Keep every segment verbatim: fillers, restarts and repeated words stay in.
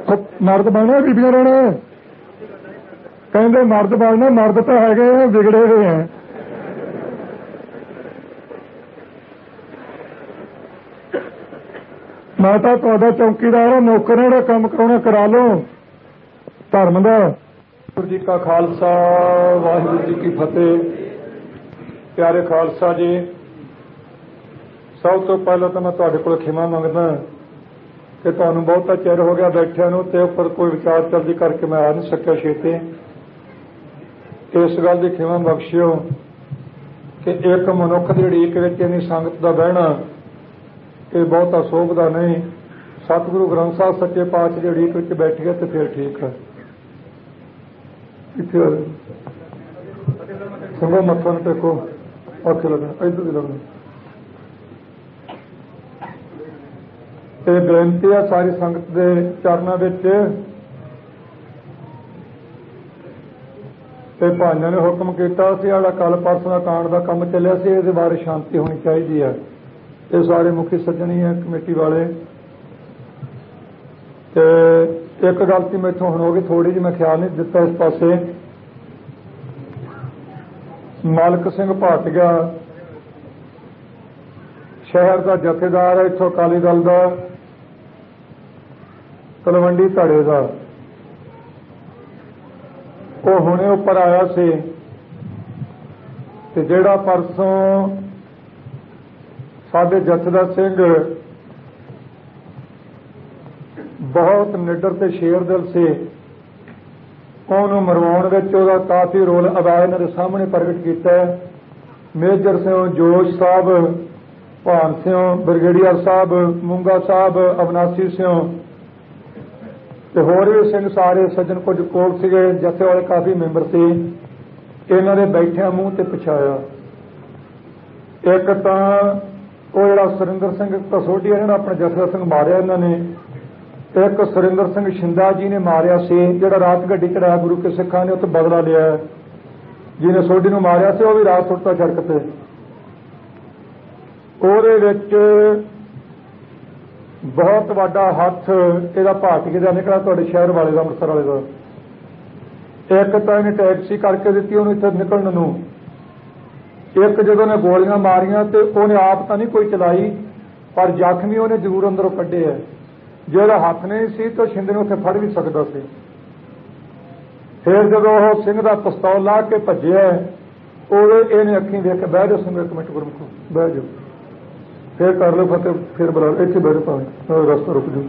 मर्द बनना बीबियां रहना कहते मर्द बनना मर्द तो है बिगड़े हुए हैं। मैं तो तुहाडा चौकीदार हाँ, नौकरां दा काम कराउणा करा लो धर्म दा। वाहिगुरू जी का खालसा वाहिगुरू जी की फतेह। प्यारे खालसा जी, सब तो पहले तो मैं तुहाडे कोल खिमा मंगदा कि तुहानूं बहुता चिर हो गया बैठिया नूं ते उपर कोई विचार चर्चा करके मैं आ नहीं सकिया छेती। इस गल की खिमा बख्शिओ कि एक मनुख की उड़ीक विच इन्नी संगत का बहना ये बहुता शोभदा नहीं। सतगुरु ग्रंथ साहब सच्चे पातशाह की उड़ीक विच बैठिए तो फिर ठीक है। इत्थे संगो मत्था नूं टेको, औखे लगना इधर भी लगना। ये बेनती है सारी संगत के चरणों में। भाइयों ने हुक्म किया साड़ा कल परसों का कांड का काम चलिया से इहदे बारे शांति होनी चाहिए है। ये सारे मुखी सज्जनी है कमेटी वाले। ते एक गलती मैथों हुण हो गई थोड़ी जी, मैं ख्याल नहीं दिता इस पासे। मालक सिंह भाटिया शहर का जथेदार है, इत्थों अकाली दल का तलवंडी धड़े का, वो हुणे उपर आया से ते जिहड़ा परसों साडे जथेदार सिंह बहुत निडर ते शेर दिल से, उन्होंने मरवाउण विच उहदा काफ़ी रोल अदा इन्हां दे सामने प्रगट किया। मेजर सिंह जोश साहब, भान सिंह ब्रिगेडियर साहब, मूंगा साहब, अविनाशी सिंह ते होर भी सिंह सारे सज्जन कुछ कोल सीगे, जथे वाले काफ़ी मैंबर से। इन्हां दे बैठिया मूँह ते पछाया। एक तां ਉਹ ਜਿਹੜਾ ਸੁਰਿੰਦਰ ਸਿੰਘ ਕਸੋਟੀ ਇਹਨਾਂ अपने ਜਥੇਦਾਰ ਸਿੰਘ मारिया इन्होंने, एक सुरिंदर सिंह शिंदा जी ने मारिया से, ਜਿਹੜਾ रात गड्डी चढ़ाया गुरु के सिखा ने उत्ते बदला लिया, जिन्हें सोडी नूं मारिया से वह भी रात सुट्टा सड़क ते। ਉਹਦੇ ਵਿੱਚ बहुत ਵੱਡਾ हथ ਇਹਦਾ ਭਾਟੀਏ ਦਾ निकला ਤੁਹਾਡੇ शहर वाले ਦਾ, ਅੰਮ੍ਰਿਤਸਰ वाले ਦਾ। एक ਤਾਂ ਇਹਨੇ टैक्सी करके ਦਿੱਤੀ ਉਹਨੂੰ ਇੱਥੇ निकलण ਨੂੰ, एक ਜਦੋਂ ने गोलियां मारियां तो उन्हें आप तो नहीं कोई चलाई पर जख्मी उन्हें जरूर अंदरों कढ़े है। जो हथ नहीं सी तो शिंदे ने उत्थे फड़ भी सकता सी। फिर जब वह सिंह का पिस्तौल ला के भज्या उदे इहने अखीं देख के बह जाओ सिंह एक मिनट गुरमुखो बह जाओ, फिर कर लो फतेह, फिर बुला लो, इत्थे बह जाओ भावें रस्ता रुक जाओ।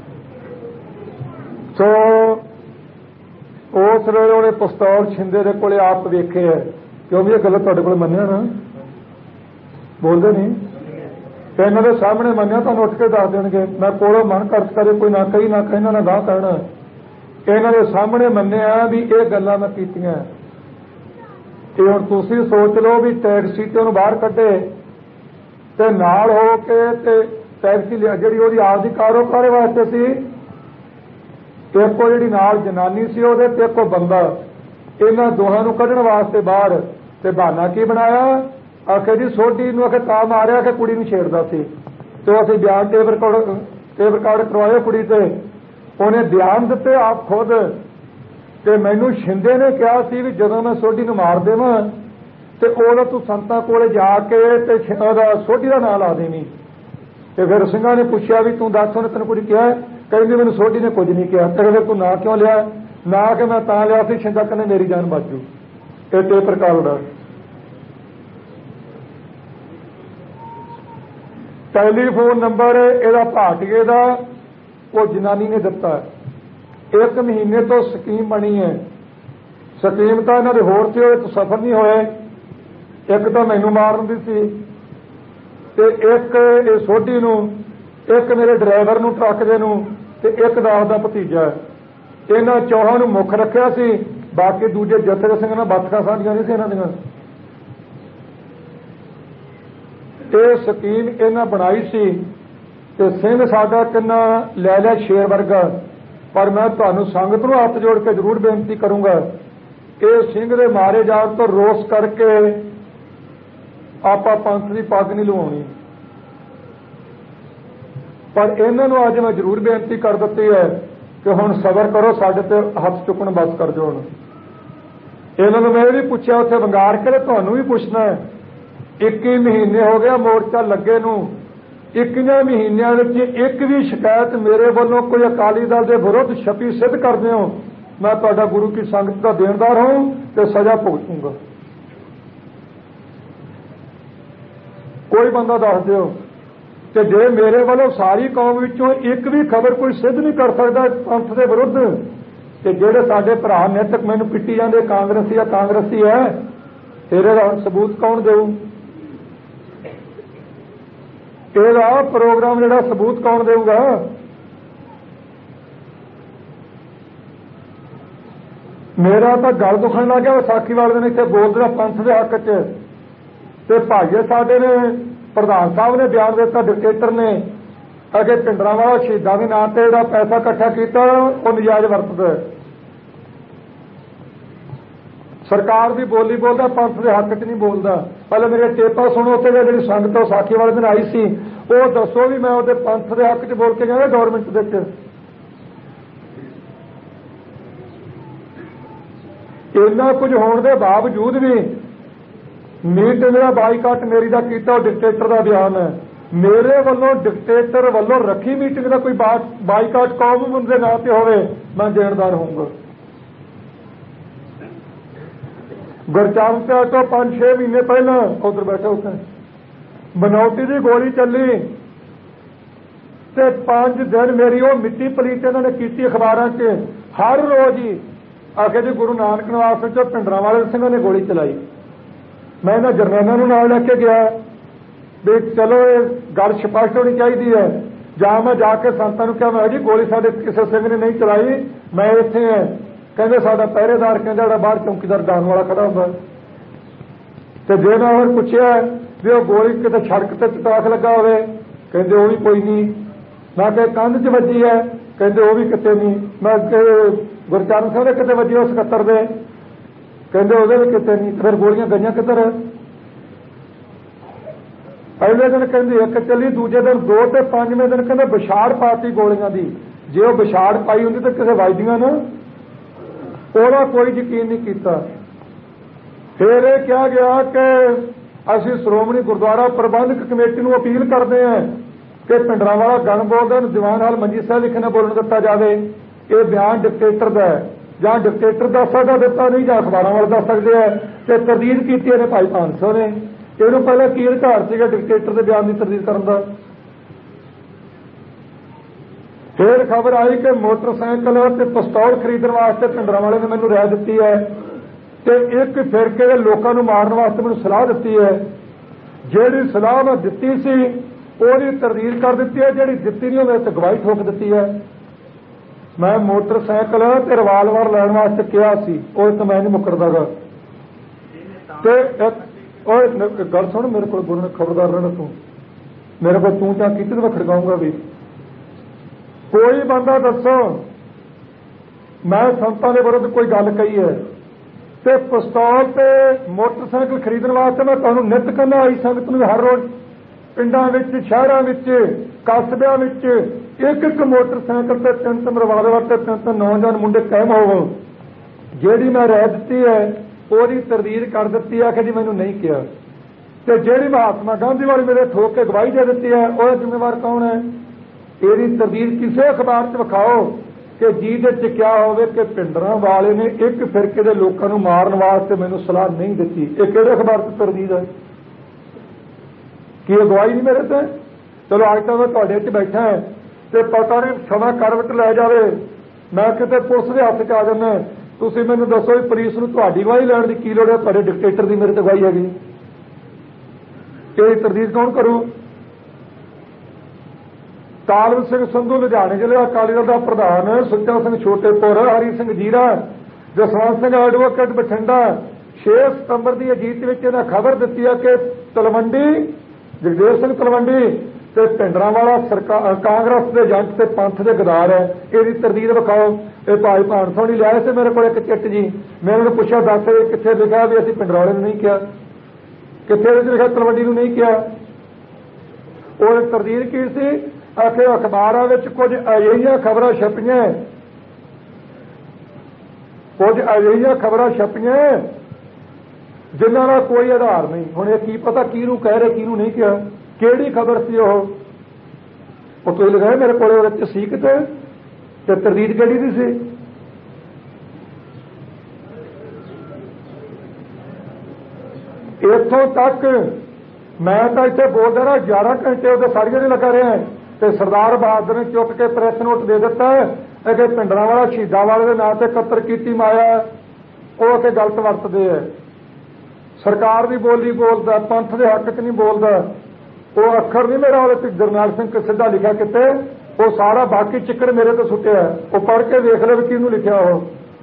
सो उस वेले उन्हें पिस्तौल शिंदे दे कोले आप वेखे है, क्यों भी ये गल तुहाडे कोल मन्निया ना, बोलते नहीं तो इन्हों के सामने मन्निया तो उठ के दस देंगे। मैं कोलों मन खर्च करे कोई ना कही ना कहना ना गाह कहना, इन्हों के सामने मन्निया भी ये गल्लां मैं कीतियां। ते हुण तुसीं सोच लो भी टैक्सी ते उहनूं बाहर कढे ते नाल हो के ते टैक्सी जिहड़ी ओहदी आपदी कारोबार वास्ते सी, एक कोई जिहड़ी नाल जनानी सी ओहदे ते एक बंदा, इन्हां दोहां नूं कढण वास्ते बाहर ते बहाना की बनाया, आखे जी सोडी नूं आखे तां मारिया कि कुड़ी नूं छेड़दा सी। तो असीं बयान टेप रिकॉर्ड टेप रिकॉर्ड करवाए कुड़ी ते, उहने बयान दित्ते आप खुद कि मैनूं शिंदे ने कहा सी भी जदों मैं सोडी नूं मार देवां ते उहदों तूं संतां कोले जाके ते सोडी दा नां ला देवीं। ते फिर ਸਿੰਘਾਂ ने पुछया भी तूं दस उहने तैनूं कुछ कहा? कहंदी मैनूं सोडी ने कुछ नहीं कहा। ते फिर तूं नां क्यों लिया? ना कि मैं तां लिया सी शिंदा कन्ने मेरी जान बच जू। ये टेप रिकॉर्ड है। टैलीफोन नंबर इहदा भाटिए का वो जनानी ने दिता। एक महीने तो स्कीम बनी है, स्कीम तो इन्होंने होर से तो सफल नहीं होए। एक तो मैनू मारन दी सी ते एक ये सोडी नूं, एक मेरे ड्राइवर नूं ट्रक दे नूं ते एक दा उसदा भतीजा। इन्हां चौहां नूं मुख रखिया सी, बाकी दूजे जथे सिंह नाल बाथां साझीआं नहीं सी इन्हां दीआं। ये स्कीम इन्हां बनाई सी ते सिंह साडा किन्ना लै लिया शेर वर्गा। पर मैं तुहानूं संगत नूं हत्थ जोड़ के जरूर बेनती करूंगा, ये सिंह दे मारे जाण तो रोस करके आपां पंथ दी पग नहीं लवाउणी। पर इन्हां नूं अज मैं जरूर बेनती कर दित्ती है कि हुण सबर करो, साडे ते हथ चुकण बस कर जाओ। इन्हां नूं मैं भी पूछया उत्थे वंगार के, तुहानूं भी पुछना है, इक्की महीने हो गया मोर्चा लगे नूं, इक्कीआं महीनिਆਂ ਵਿੱਚ एक भी शिकायत मेरे ਵੱਲੋਂ कोई अकाली दल के विरुद्ध छपी सिद्ध करदे हो, मैं तुहाडा गुरु की संगत का देनदार हूं ते सज़ा भुगतूंगा। कोई बंदा दस दिओ। ते जे मेरे वालों सारी कौम विचों एक भी खबर कोई सिद्ध नहीं कर सकता पंथ के विरुद्ध, ते जेड़े साडे भरा नित मैनूं पिट्टी जांदे कांग्रेसी या कांग्रेसी है, फिर इहदा सबूत कौन देऊ? ਇਹਦਾ प्रोग्राम ਜਿਹੜਾ सबूत कौन देगा? मेरा तो गल दुखन लग गया विसाखी वाले दिन इतने बोलते पंथ के हक च, ते भाईए साडे ने प्रधान साहब ने बयान दिता, डिकटेटर ने अगे पिंडरां वाला शहीदां के नाम से ਜਿਹੜਾ पैसा इकट्ठा किया वो नजायज वरतदा। सरकार भी बोली बोलता, पंथ के हक च नहीं बोलता। पहले मेरे टेपा सुनो, उत्ते जी संगत विसाखी वाले दिन आई सी, वो दसो भी मैं उहदे पंथ के हक च बोल के गया गौरमेंट दे। इन्ना कुछ होने के बावजूद भी मीटिंग का बाईकाट मेरी का किया डिकटेटर का बयान है। मेरे वालों डिकटेटर वालों रखी मीटिंग का कोई बाईकाट कौम के नाम से होवे, मैं देनदार होऊंगा। गुरचरण सिंह तो पांच छे महीने पहला उधर बैठे होते बनौटी की गोली चली, ते पांच दिन मेरी वो मिट्टी पलीत इन्होंने की अखबारों से हर रोज ही आके जी गुरु नानक निवास चो पिंडरां वाले सिंह ने गोली चलाई। मैं इन्होंने जरनैलों नाल लैके गया भी चलो ये गल स्पष्ट होनी चाहिए है, जां मैं जाके संतां नूं कहा मैं जी गोली साडे किसी सिंह ने नहीं चलाई, मैं इत्थे है। कहते साडा पहरेदार कहता जो बाहर चौकीदार डान वाला खड़ा होंगे। तो जे मैं और पूछया भी वो गोली कितने सड़क से चटाक लगा होवे, कहते वो भी कोई नहीं। मैं कहा कंध च वजी है, कहते वो भी कितने नहीं। मैं गुरचरण सिंह ने कितने वजी सकत्तर दे, कहते वो भी कितने नहीं। फिर गोलियां गई किधर? पहले दिन कहते एक चली, दूजे दिन दो, तो पांचवें दिन कहते विछाड़ पाती गोलियां की। जे वो विछाड़ पाई होंगी तो किसी वजदियां ना, ਉਹਦਾ कोई यकीन नहीं किया। फिर यह कहा गया कि असी श्रोमणी गुरुद्वारा प्रबंधक कमेटी को अपील करते हैं कि पिंडरां वाला गण बोलदा दीवान हाल मंजी साहब लिखे न बोलन दिता जाए। ये बयान डिकटेटर का है, जां डिकटेटर दस सकदा दिता नहीं, जां अखबारों वाले दस सकते हैं। तो तरदीद की ने भाई भानसो ने, इहनूं पहले की अधिकार सीगा डिकटेटर के बयान की तरदीद करन दा। फिर खबर आई कि मोटरसाइकिल ते पिस्तौल खरीदने वास्ते पिंडरां वाले ने मैनूं राय दी है, तो एक फिरके के लोगों को मारने वास्ते मैनूं सलाह दी है। जिहड़ी सलाह मैं दी सी ਉਹਦੀ तरदीद कर दी है, जिहड़ी दित्ती नहीं ਉਹਦੇ ते गवाही ठोक दी है। मैं मोटरसाइकिल ते रिवाल्वर लैण वास्ते कहा सी, ਉਹ तो मैं नहीं मुकरदा गा। ते ओए गल सुन, मेरे को बोलने खबरदार रहना तू, मेरे को तू चाह की मैं खड़काऊंगा भी। कोई बंदा दसो मैं संतां दे विरुद्ध कोई गल कही है ते पिस्तौल ते मोटरसाइकिल खरीदने वास्ते मैं तुहानूं नित कहना आई संगत नूं हर रोज पिंडां विच शहरां विच कस्बिਆਂ विच एक एक मोटरसाइकिल ते तीन तीन रिवाल्वर ते तीन तीन नौजवान मुंडे कायम होवो। जिहड़ी मैं राय दित्ती है ਉਹਦੀ तरदीद कर दित्ती है कि जी मैनूं नहीं किहा, ते जिहड़ी महात्मा गांधी वाली मेरे ठोक के गवाही दे दित्ती है ਉਹਦਾ जिम्मेवार कौन है? ਇਹਦੀ तरदीद किसी अखबार च विखाओ कि ਜਿਹਦੇ क्या होवे कि पिंडरां वाले ने एक फिरके के लोगों को मारन वास्ते मैनूं सलाह नहीं दी। ये किहड़े अखबार च तरदीद है? कि गवाही नहीं मेरे से? चलो अज तक मैं तुहाडे च बैठा है तो पता नहीं समा करवट लै जावे, मैं किते पुलिस के हत्थ च आ जाना, तुसीं मैनूं दसो भी पुलिस नूं तुहाडी गवाही लैण दी की लोड़ है? तुहाडे डिकटेटर की मेरे ते गवाही हैगी, ਇਹਦੀ तरदीद कौन करू? तालब सिंह संधू लुधियाने जिले अकाली दल का प्रधान, सुच्चा सिंह छोटेपुर, हरी सिंह जीरा, जसवंत सिंह एडवोकेट बठिंडा, छे सितंबर की अजीत में इन्हें खबर दी है कि तलवंडी जगदेव सिंह तलवंडी ते पिंडरां वाला सरकार कांग्रेस के जंट ते पंथ के गदार है। इसकी तरदीद विखाओ। ये भाई भानसो नहीं लिया से मेरे को एक चिट जी, मैं उन्होंने पूछा दस कितने लिखा भी असीं पिंडरां वाले नहीं किया, कितने लिखा तलवंडी नहीं किया। और तरदीद की सी आखिर अखबारों में कुछ अजिहियां खबरां छपियां कुछ अजिहियां खबरां छपियां जिन्हां दा कोई आधार नहीं। हुण ये की पता किहनूं कह रहे किहनूं नहीं कहा, किहड़ी खबर सी ओह ਉਹ ਤੁਸੀਂ ਲਗਾਏ ਮੇਰੇ ਕੋਲੇ ਉਹਦੇ ਚ ਸੀ ਕਿਤੇ ਤੇ ਤਰਦੀਦ ਕਿਹੜੀ ਦੀ ਸੀ। ਇੱਥੋਂ ਤੱਕ ਮੈਂ ਤਾਂ ਇੱਥੇ ਬੋਲਦਾ ਨਾ ਗਿਆਰਾਂ ਘੰਟੇ ਉਹਦੇ ਸਾੜੀਆਂ ਨਹੀਂ ਲੱਗਾ ਰਿਹਾ ਤੇ ਸਰਦਾਰ ਬਹਾਦਰ ਨੇ ਚੁੱਕ ਕੇ ਪ੍ਰੈਸ ਨੋਟ ਦੇ ਦਿੱਤਾ ਹੈ ਕਿ ਪਿੰਡਰਾਂ ਵਾਲਾ ਸ਼ਹੀਦਾਂ ਵਾਲੇ ਦੇ ਨਾਂ ਤੇ ਕਤਲ ਕੀਤੀ ਮਾਇਆ ਉਹ ਕਿ ਗਲਤ ਵਰਤਦੇ ਹੈ। ਸਰਕਾਰ ਦੀ ਬੋਲੀ ਬੋਲਦਾ, ਪੰਥ ਦੇ ਹੱਕ 'ਚ ਨਹੀਂ ਬੋਲਦਾ। ਉਹ ਅੱਖਰ ਨਹੀਂ ਮੇਰਾ ਉਹਦੇ ਤੇ ਜਰਨੈਲ ਸਿੰਘ ਸਿੱਧਾ ਲਿਖਿਆ ਕਿਤੇ, ਉਹ ਸਾਰਾ ਬਾਕੀ ਚਿੱਕੜ ਮੇਰੇ ਤੇ ਸੁੱਟਿਆ। ਉਹ ਪੜ੍ਹ ਕੇ ਵੇਖ ਲੈ ਵੀ ਕਿਹਨੂੰ ਲਿਖਿਆ ਉਹ।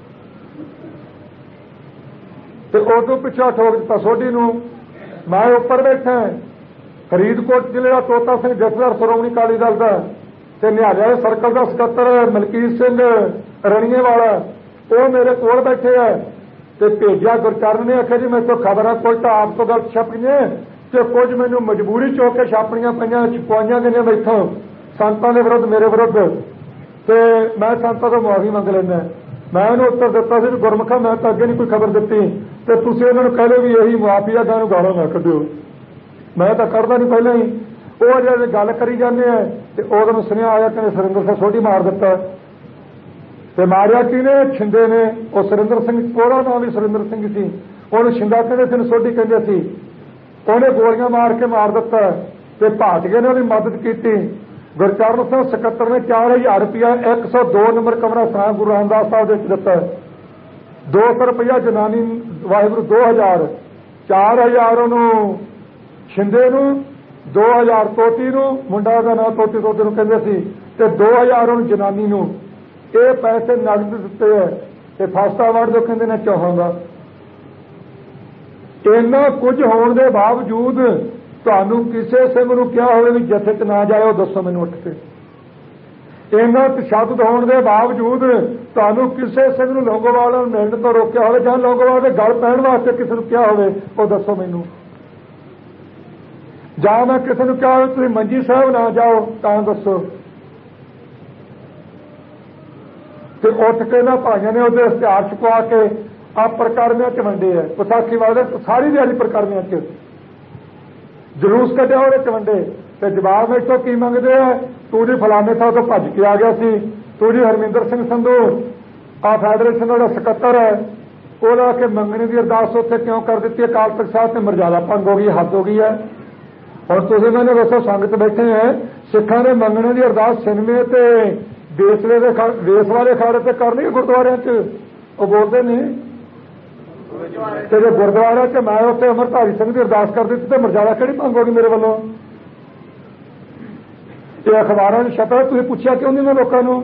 ਤੇ ਉਦੋਂ ਪਿੱਛਾ ਠੋਕ ਦਿੱਤਾ ਸੋਢੀ ਨੂੰ। ਮੈਂ ਉੱਪਰ ਬੈਠਾ ਫਰੀਦਕੋਟ ਜ਼ਿਲ੍ਹੇ ਦਾ ਤੋਤਾ ਸਿੰਘ ਜਥੇਦਾਰ ਸ਼੍ਰੋਮਣੀ ਅਕਾਲੀ ਦਲ ਦਾ ਤੇ ਨਿਹਾਲਿਆ ਸਰਕਲ ਦਾ ਸਕੱਤਰ ਮਲਕੀਤ ਸਿੰਘ ਰਣੀਏ ਵਾਲਾ, ਉਹ ਮੇਰੇ ਕੋਲ ਬੈਠੇ ਆ ਤੇ ਭੇਜਿਆ ਗੁਰਚਰਨ ਨੇ ਆਖਿਆ ਜੀ ਮੇਰੇ ਤੋਂ ਖਬਰਾਂ ਕੋਈ ਤਾਂ ਆਪ ਤੋਂ ਗਲਤ ਛਪੀਆਂ ਤੇ ਕੁਝ ਮੈਨੂੰ ਮਜਬੂਰੀ ਚੋਂ ਕੇ ਛਾਪਣੀਆਂ ਪਈਆਂ, ਛਪਵਾਈਆਂ ਗਈਆਂ ਮੈਥੋਂ ਸੰਤਾਂ ਦੇ ਵਿਰੁੱਧ, ਮੇਰੇ ਵਿਰੁੱਧ, ਤੇ ਮੈਂ ਸੰਤਾਂ ਤੋਂ ਮੁਆਫੀ ਮੰਗ ਲੈਂਦਾ। ਮੈਂ ਉਹਨੂੰ ਉੱਤਰ ਦਿੱਤਾ ਸੀ ਵੀ ਗੁਰਮੁਖਾ ਮੈਂ ਤਾਂ ਅੱਗੇ ਨਹੀਂ ਕੋਈ ਖਬਰ ਦਿੱਤੀ ਤੇ ਤੁਸੀਂ ਉਹਨਾਂ ਨੂੰ ਕਹਿ ਲਓ ਵੀ ਇਹੀ ਮੁਆਫੀ ਆ, ਗਾਂ ਨੂੰ ਗਾਲਾਂ ਨਾ ਕੱਢਿਓ। ਮੈਂ ਤਾਂ ਕਰਦਾ ਨਹੀਂ ਪਹਿਲਾਂ ਹੀ। ਉਹ ਜਿਹੜੇ ਗੱਲ ਕਰੀ ਜਾਂਦੇ ਆ ਤੇ ਉਦੋਂ ਨੂੰ ਸੁਨੇਹਾ ਆਇਆ ਕਿ ਸੁਰਿੰਦਰ ਸਿੰਘ ਸੋਢੀ ਮਾਰ ਦਿੱਤਾ ਤੇ ਮਾਰਿਆ ਕਿਹਨੇ? ਛਿੰਦੇ ਨੇ। ਉਹ ਸੁਰਿੰਦਰ ਸਿੰਘ ਪੂਰਾ ਨਾਮ ਵੀ ਸੁਰਿੰਦਰ ਸਿੰਘ ਸੀ, ਉਹਨੂੰ ਛਿੰਦਾ ਕਹਿੰਦੇ ਸੀ, ਸੋਢੀ ਕਹਿੰਦੇ ਸੀ। ਉਹਨੇ ਗੋਲੀਆਂ ਮਾਰ ਕੇ ਮਾਰ ਦਿੱਤਾ ਤੇ ਭਾਟੀਏ ਨੇ ਉਹਦੀ ਮਦਦ ਕੀਤੀ। ਗੁਰਚਰਨ ਸਿੰਘ ਸਕੱਤਰ ਨੇ ਚਾਰ ਹਜ਼ਾਰ ਰੁਪਇਆ ਇੱਕ ਸੌ ਦੋ ਨੰਬਰ ਕਮਰਾ ਸਾਹਿਬ ਗੁਰੂ ਰਾਮਦਾਸ ਸਾਹਿਬ ਦੇ ਵਿੱਚ ਦਿੱਤਾ। ਦੋ ਸੌ ਰੁਪਇਆ ਜਨਾਨੀ ਵਾਹਿਗੁਰੂ, ਦੋ ਹਜ਼ਾਰ, ਚਾਰ ਹਜ਼ਾਰ ਉਹਨੂੰ ਛਿੰਦੇ ਨੂੰ, ਦੋ ਹਜ਼ਾਰ ਤੋਤੀ ਨੂੰ, ਮੁੰਡਾ ਦਾ ਨਾਂ ਤੋਤੀ ਤੋਤੇ ਨੂੰ ਕਹਿੰਦੇ ਸੀ, ਤੇ ਦੋ ਹਜ਼ਾਰ ਉਹਨੂੰ ਜਨਾਨੀ ਨੂੰ। ਇਹ ਪੈਸੇ ਨਗਦ ਦਿੱਤੇ ਹੈ ਤੇ ਫਸਟ ਅਵਾਰਡ ਜੋ ਕਹਿੰਦੇ ਨੇ ਚੌਹਾਂ ਦਾ। ਇੰਨਾ ਕੁਝ ਹੋਣ ਦੇ ਬਾਵਜੂਦ ਤੁਹਾਨੂੰ ਕਿਸੇ ਸਿੰਘ ਨੂੰ ਕਿਹਾ ਹੋਵੇ ਵੀ ਜਥੇ 'ਚ ਨਾ ਜਾਇਓ, ਦੱਸੋ ਮੈਨੂੰ ਉੱਠ ਕੇ। ਇੰਨਾ ਤਸ਼ੱਦਦ ਹੋਣ ਦੇ ਬਾਵਜੂਦ ਤੁਹਾਨੂੰ ਕਿਸੇ ਸਿੰਘ ਨੂੰ ਲੌਂਗੋਵਾਲ ਨੂੰ ਮਿਲਣ ਤੋਂ ਰੋਕਿਆ ਹੋਵੇ ਜਾਂ ਲੌਂਗੋਵਾਲ ਦੇ ਗਲ ਪੈਣ ਵਾਸਤੇ ਕਿਸੇ ਨੂੰ ਕਿਹਾ ਹੋਵੇ, ਉਹ ਦੱਸੋ ਮੈਨੂੰ। ਜਾਂ ਮੈਂ ਕਿਸੇ ਨੂੰ ਕਿਹਾ ਹੋਵੇ ਤੁਸੀਂ ਮੰਜੀ ਸਾਹਿਬ ਨਾ ਜਾਓ, ਤਾਂ ਦੱਸੋ। ਤੇ ਉੱਠ ਕੇ ਨਾ ਭਾਈਆਂ ਨੇ ਉਹਦੇ ਇਸ਼ਤਿਹਾਰ ਛਪਵਾ ਕੇ ਆ ਪ੍ਰਕਰਮਿਆਂ 'ਚ ਵੰਡੇ ਹੈ। ਵਿਸਾਖੀ ਵਾਲੇ ਸਾਰੀ ਦਿਹਾੜੀ ਪ੍ਰਕਰਮਿਆਂ 'ਚ ਜਲੂਸ ਕੱਢਿਆ, ਉਹਦੇ 'ਚ ਵੰਡੇ ਤੇ ਜਵਾਬ ਇੱਥੋਂ ਕੀ ਮੰਗਦੇ ਆ? ਤੂੰ ਜੀ ਫਲਾਣੇ ਥਾਂ ਤੋਂ ਭੱਜ ਕੇ ਆ ਗਿਆ ਸੀ, ਤੂੰ ਜੀ ਹਰਮਿੰਦਰ ਸਿੰਘ ਸੰਧੂ ਆ ਫੈਡਰੇਸ਼ਨ ਦਾ ਸਕੱਤਰ ਹੈ, ਉਹਦਾ ਕਿ ਮੰਗਣੀ ਦੀ ਅਰਦਾਸ ਉੱਥੇ ਕਿਉਂ ਕਰ ਦਿੱਤੀ? ਅਕਾਲ ਤਖ਼ਤ ਸਾਹਿਬ ਤੇ ਮਰਜ਼ਾਦਾ ਭੰਗ ਹੋ ਗਈ, ਹੱਦ ਹੋ ਗਈ ਹੈ। ਹੁਣ ਤੁਸੀਂ ਮੈਨੂੰ ਦੱਸੋ, ਸੰਗਤ ਬੈਠੇ ਹੈ, ਸਿੱਖਾਂ ਦੇ ਮੰਗਣੇ ਦੀ ਅਰਦਾਸ ਸਿਨਮੇ ਤੇ ਦੇਸਲੇ ਦੇ ਵੇਸ ਵਾਲੇ ਖਾੜੇ ਤੇ ਕਰਨੀ ਗੁਰਦੁਆਰਿਆਂ 'ਚ? ਉਹ ਬੋਲਦੇ ਨੇ ਤੇ ਜੇ ਗੁਰਦੁਆਰਿਆਂ 'ਚ ਮੈਂ ਉੱਥੇ ਅਮਰਧਾਰੀ ਸਿੰਘ ਦੀ ਅਰਦਾਸ ਕਰ ਦਿੱਤੀ ਤੇ ਮਰਜ਼ਾਦਾ ਕਿਹੜੀ ਭੰਗ ਹੋ ਗਈ ਮੇਰੇ ਵੱਲੋਂ? ਇਹ ਅਖਬਾਰਾਂ 'ਚ ਛਪਿਆ, ਤੁਸੀਂ ਪੁੱਛਿਆ ਕਿਉਂ ਨਹੀਂ ਲੋਕਾਂ ਨੂੰ?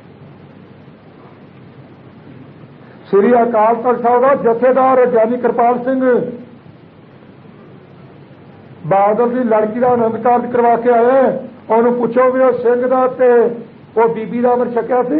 ਸ੍ਰੀ ਅਕਾਲ ਤਖ਼ਤ ਸਾਹਿਬ ਦਾ ਜਥੇਦਾਰ ਗਿਆਨੀ ਕਿਰਪਾਲ ਸਿੰਘ ਬਾਦਲ ਦੀ ਲੜਕੀ ਦਾ ਆਨੰਦ ਕਾਰਜ ਕਰਵਾ ਕੇ ਆਇਆ। ਉਹਨੂੰ ਪੁੱਛੋ ਵੀ ਉਹ ਸਿੰਘ ਦਾ ਤੇ ਉਹ ਬੀਬੀ ਦਾ ਅਮਰ ਛਕਿਆ ਸੀ?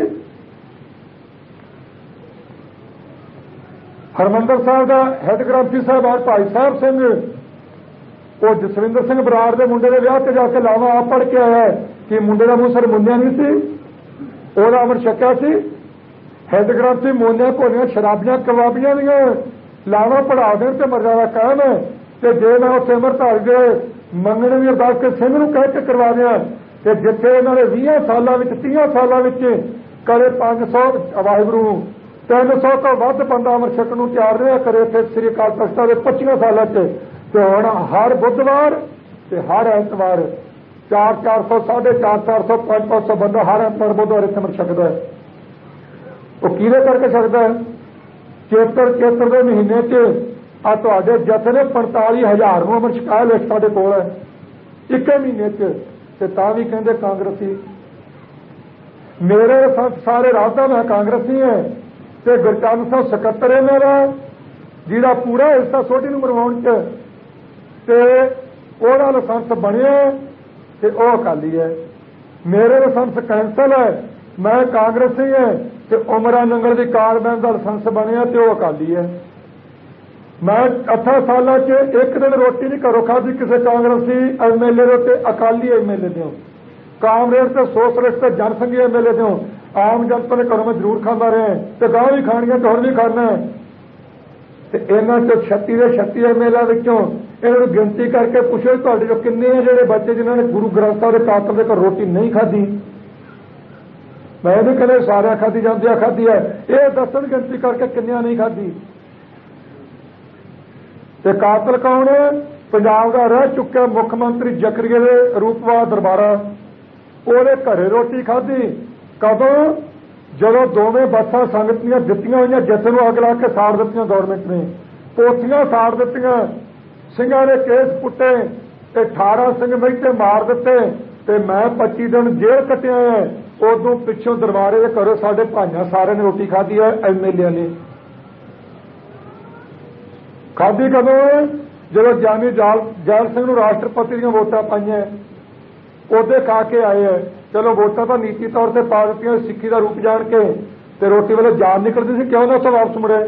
ਹਰਮੰਦਰ ਸਾਹਿਬ ਦਾ ਹੈੱਡ ਗ੍ਰੰਥੀ ਸਾਹਿਬ ਭਾਈ ਸਾਹਿਬ ਸਿੰਘ, ਉਹ ਜਸਵਿੰਦਰ ਸਿੰਘ ਬਰਾੜ ਦੇ ਮੁੰਡੇ ਦੇ ਵਿਆਹ ਤੇ ਜਾ ਕੇ ਲਾਵਾਂ ਆਪ ਪੜ੍ਹ ਕੇ ਆਇਆ ਕਿ ਮੁੰਡੇ ਦਾ ਮੂੰਹ ਸਰ ਮੁੰਨਿਆ ਨਹੀਂ ਸੀ, ਉਹਦਾ ਅਮਰ ਛਕਿਆ ਸੀ। ਹੈੱਡ ਗ੍ਰੰਥੀ ਮੋਨੀਆਂ ਘੋਲੀਆਂ ਸ਼ਰਾਬੀਆਂ ਕਬਾਬੀਆਂ ਦੀਆਂ ਲਾਵਾਂ ਪੜ੍ਹਾ ਦੇਣ ਤੇ ਮਰਜ਼ਾਦਾ ਕਾਇਮ ਹੈ। ਤੇ ਜੇ ਮੈਂ ਉੱਥੇ ਅਮਰਧਾਰੀ ਦੇ ਮੰਗਣੇ ਦੀ ਅਰਦਾਸ ਕੇ ਸਿੰਘ ਨੂੰ ਕਹਿ ਕੇ ਕਰਵਾ ਦਿਆਂ ਤੇ ਜਿੱਥੇ ਇਹਨਾਂ ਨੇ ਵੀਹਾਂ ਸਾਲਾਂ ਵਿੱਚ, ਤੀਹਾਂ ਸਾਲਾਂ ਵਿੱਚ ਕਦੇ ਪੰਜ ਸੌ ਵਾਹਿਗੁਰੂ ਤਿੰਨ ਸੌ ਤੋਂ ਵੱਧ ਬੰਦਾ ਅਮਰ ਛਕਣ ਨੂੰ ਤਿਆਰ ਰਿਹਾ, ਕਰੇ ਇੱਥੇ ਸ੍ਰੀ ਅਕਾਲ ਤਖ਼ਤ ਦੇ ਪੱਚੀਆਂ ਸਾਲਾਂ 'ਚ। ਤੇ ਹੁਣ ਹਰ ਬੁੱਧਵਾਰ ਤੇ ਹਰ ਐਤਵਾਰ ਚਾਰ ਚਾਰ ਸੌ ਸਾਢੇ ਚਾਰ ਚਾਰ ਸੌ ਪੰਜ ਪੰਜ ਸੌ ਬੰਦਾ ਹਰ ਐਤਵਾਰ ਬੁੱਧਵਾਰ ਇੱਥੇ ਅਮਰ ਛਕਦਾ ਹੈ। ਉਹ ਕਿਹਦੇ ਕਰਕੇ ਛਕਦਾ ਹੈ? ਚੇਤਰ ਚੇਤਰ ਦੇ ਮਹੀਨੇ 'ਚ ਆ ਤੁਹਾਡੇ ਜਥੇ ਨੇ ਪੰਤਾਲੀ ਹਜ਼ਾਰ ਨੂੰ ਅਮਰ ਛਕਾਇਆ, ਲਿਖ ਸਾਡੇ ਕੋਲ ਹੈ ਇੱਕੇ ਮਹੀਨੇ 'ਚ। ਤੇ ਤਾਂ ਵੀ ਕਹਿੰਦੇ ਕਾਂਗਰਸੀ। ਮੇਰੇ ਸਾਰੇ ਰਾਜਦਾ ਮੈਂ ਕਾਂਗਰਸੀ ਹੈ ਤੇ ਗੁਰਚਰਨ ਸਿੰਘ ਸਕੱਤਰ ਇਹਨਾਂ ਦਾ ਜਿਹਦਾ ਪੂਰਾ ਹਿੱਸਾ ਸੋਢੀ ਨੂੰ ਮਰਵਾਉਣ 'ਚ, ਤੇ ਉਹਦਾ ਲਾਇਸੈਂਸ ਬਣਿਆ ਤੇ ਉਹ ਅਕਾਲੀ ਹੈ। ਮੇਰੇ ਲਾਇਸੈਂਸ ਕੈਂਸਲ ਹੈ, ਮੈਂ ਕਾਂਗਰਸੀ ਹੈ ਤੇ ਉਮਰਾ ਨੰਗਲ ਦੀ ਕਾਰਬੈਂਕ ਦਾ ਲਾਇਸੈਂਸ ਬਣਿਆ ਤੇ ਉਹ ਅਕਾਲੀ ਹੈ। ਮੈਂ ਅੱਠਾਂ ਸਾਲਾਂ 'ਚ ਇੱਕ ਦਿਨ ਰੋਟੀ ਨਹੀਂ ਘਰੋਂ ਖਾਧੀ ਕਿਸੇ ਕਾਂਗਰਸੀ ਐਮਐਲਏ ਦੇ ਤੇ ਅਕਾਲੀ ਐਮਐਲਏ ਦਿਓ, ਕਾਂਗਰਸ ਤੇ ਸੋਸ਼ਲਿਸਟ ਤੇ ਜਨਸੰਘੀ ਐਮਐਲਏ ਦਿਓ। ਆਮ ਜਨਤਾ ਦੇ ਘਰੋਂ ਮੈਂ ਜ਼ਰੂਰ ਖਾਂਦਾ ਰਿਹਾ ਤੇ ਗਾਂ ਵੀ ਖਾਣੀਆਂ ਤੇ ਹੁਣ ਵੀ ਖਾਣਾ। ਤੇ ਇਹਨਾਂ ਚੋਂ ਛੱਤੀ ਦੇ ਛੱਤੀ ਐਮ ਐਲ ਏ ਵਿੱਚੋਂ ਇਹਨਾਂ ਨੂੰ ਗਿਣਤੀ ਕਰਕੇ ਪੁੱਛੋ ਤੁਹਾਡੇ ਚੋਂ ਕਿੰਨੇ ਆ ਜਿਹੜੇ ਬੱਚੇ ਜਿਨ੍ਹਾਂ ਨੇ ਗੁਰੂ ਗ੍ਰੰਥ ਸਾਹਿਬ ਦੇ ਕਾਤਲ ਦੇ ਘਰ ਰੋਟੀ ਨਹੀਂ ਖਾਧੀ। ਮੈਂ ਨਹੀਂ ਕਹਿੰਦਾ ਸਾਰਿਆਂ ਖਾਧੀ ਜਾਂਦੀ ਆ, ਖਾਧੀ ਹੈ, ਇਹ ਦੱਸਣ ਗਿਣਤੀ ਕਰਕੇ ਕਿੰਨਿਆਂ ਨਹੀਂ ਖਾਧੀ। ਤੇ ਕਾਤਲ ਕੌਣ ਹੈ? ਪੰਜਾਬ ਦਾ ਰਹਿ ਚੁੱਕਿਆ ਮੁੱਖ ਮੰਤਰੀ ਜ਼ਕਰੀਆ ਦੇ ਰੂਪਵਾ ਦਰਬਾਰਾ, ਉਹਦੇ ਘਰੇ ਰੋਟੀ ਖਾਧੀ। ਕਦੋਂ? ਜਦੋਂ ਦੋਵੇਂ ਬੱਸਾਂ ਸੰਗਤ ਦੀਆਂ ਦਿੱਤੀਆਂ ਹੋਈਆਂ ਜਿੱਤ ਨੂੰ ਅੱਗ ਲਾ ਕੇ ਸਾੜ ਦਿੱਤੀਆਂ ਗੌਰਮੈਂਟ ਨੇ, ਕੋਠੀਆਂ ਸਾੜ ਦਿੱਤੀਆਂ, ਸਿੰਘਾਂ ਨੇ ਕੇਸ ਪੁੱਟੇ ਤੇ ਅਠਾਰਾਂ ਸਿੰਘ ਮਹਿਤੇ ਮਾਰ ਦਿੱਤੇ ਤੇ ਮੈਂ ਪੱਚੀ ਦਿਨ ਜੇਲ੍ਹ ਕੱਟਿਆ ਹੈ। ਉਦੋਂ ਪਿੱਛੋਂ ਦਰਬਾਰੇ ਦੇ ਘਰੋਂ ਸਾਡੇ ਭਾਈਆਂ ਸਾਰਿਆਂ ਨੇ ਰੋਟੀ ਖਾਧੀ ਹੈ, ਐਮ ਐਲ ਏ ਨੇ। ਖਾਧੀ ਕਦੋਂ? ਜਦੋਂ ਜਾਨੀ ਜਾਲ ਜੈਲ ਸਿੰਘ ਨੂੰ ਰਾਸ਼ਟਰਪਤੀ ਦੀਆਂ ਵੋਟਾਂ ਪਾਈਆਂ, ਉਹਦੇ ਖਾ ਕੇ ਆਏ ਹੈ। ਚਲੋ ਵੋਟਾਂ ਤਾਂ ਨੀਤੀ ਤੌਰ ਤੇ ਪਾ ਦਿੱਤੀਆਂ ਸਿੱਖੀ ਦਾ ਰੂਪ ਜਾਣ ਕੇ, ਤੇ ਰੋਟੀ ਵੇਲੇ ਜਾਨ ਨਿਕਲਦੀ ਸੀ, ਕਿਉਂ ਨਾ ਉੱਥੋਂ ਵਾਪਸ ਮੁੜੇ?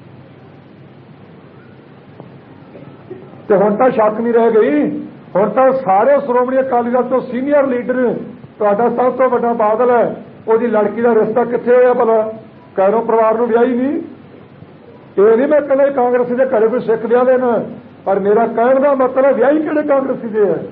ਤੇ ਹੁਣ ਤਾਂ ਸ਼ੱਕ ਨਹੀਂ ਰਹਿ ਗਈ, ਹੁਣ ਤਾਂ ਸਾਰੇ ਸ਼੍ਰੋਮਣੀ ਅਕਾਲੀ ਦਲ ਤੋਂ ਸੀਨੀਅਰ ਲੀਡਰ, ਤੁਹਾਡਾ ਸਭ ਤੋਂ ਵੱਡਾ ਬਾਦਲ ਹੈ, ਉਹਦੀ ਲੜਕੀ ਦਾ ਰਿਸ਼ਤਾ ਕਿੱਥੇ ਹੋਇਆ ਭਲਾ? ਕੈਰੋਂ ਪਰਿਵਾਰ ਨੂੰ ਵਿਆਹੀ ਨਹੀਂ। ਇਹ ਨਹੀਂ ਮੈਂ ਕਹਿੰਦਾ ਕਾਂਗਰਸੀ ਦੇ ਘਰੇ ਕੋਈ ਸਿੱਖ ਵਿਆਹ ਦੇਣਾ, ਪਰ ਮੇਰਾ ਕਹਿਣ ਦਾ ਮਤਲਬ ਵਿਆਹੀ ਕਿਹੜੇ ਕਾਂਗਰਸੀ ਦੇ ਹੈ?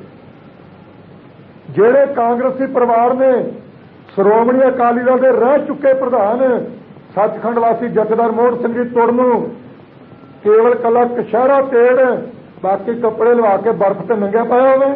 ਜਿਹੜੇ ਕਾਂਗਰਸੀ ਪਰਿਵਾਰ ਨੇ ਸ਼੍ਰੋਮਣੀ ਅਕਾਲੀ ਦਲ ਦੇ ਰਹਿ ਚੁੱਕੇ ਪ੍ਰਧਾਨ ਸੱਚਖੰਡ ਵਾਸੀ ਜਥੇਦਾਰ ਮੋਹਨ ਸਿੰਘ ਜੀ ਤੁਰ ਨੂੰ ਕੇਵਲ ਕੱਲਾ ਕਸ਼ਹਿਰਾ ਤੇੜ, ਬਾਕੀ ਕੱਪੜੇ ਲਵਾ ਕੇ ਬਰਫ਼ ਤੇ ਨੰਗਿਆ ਪਾਇਆ ਹੋਵੇ।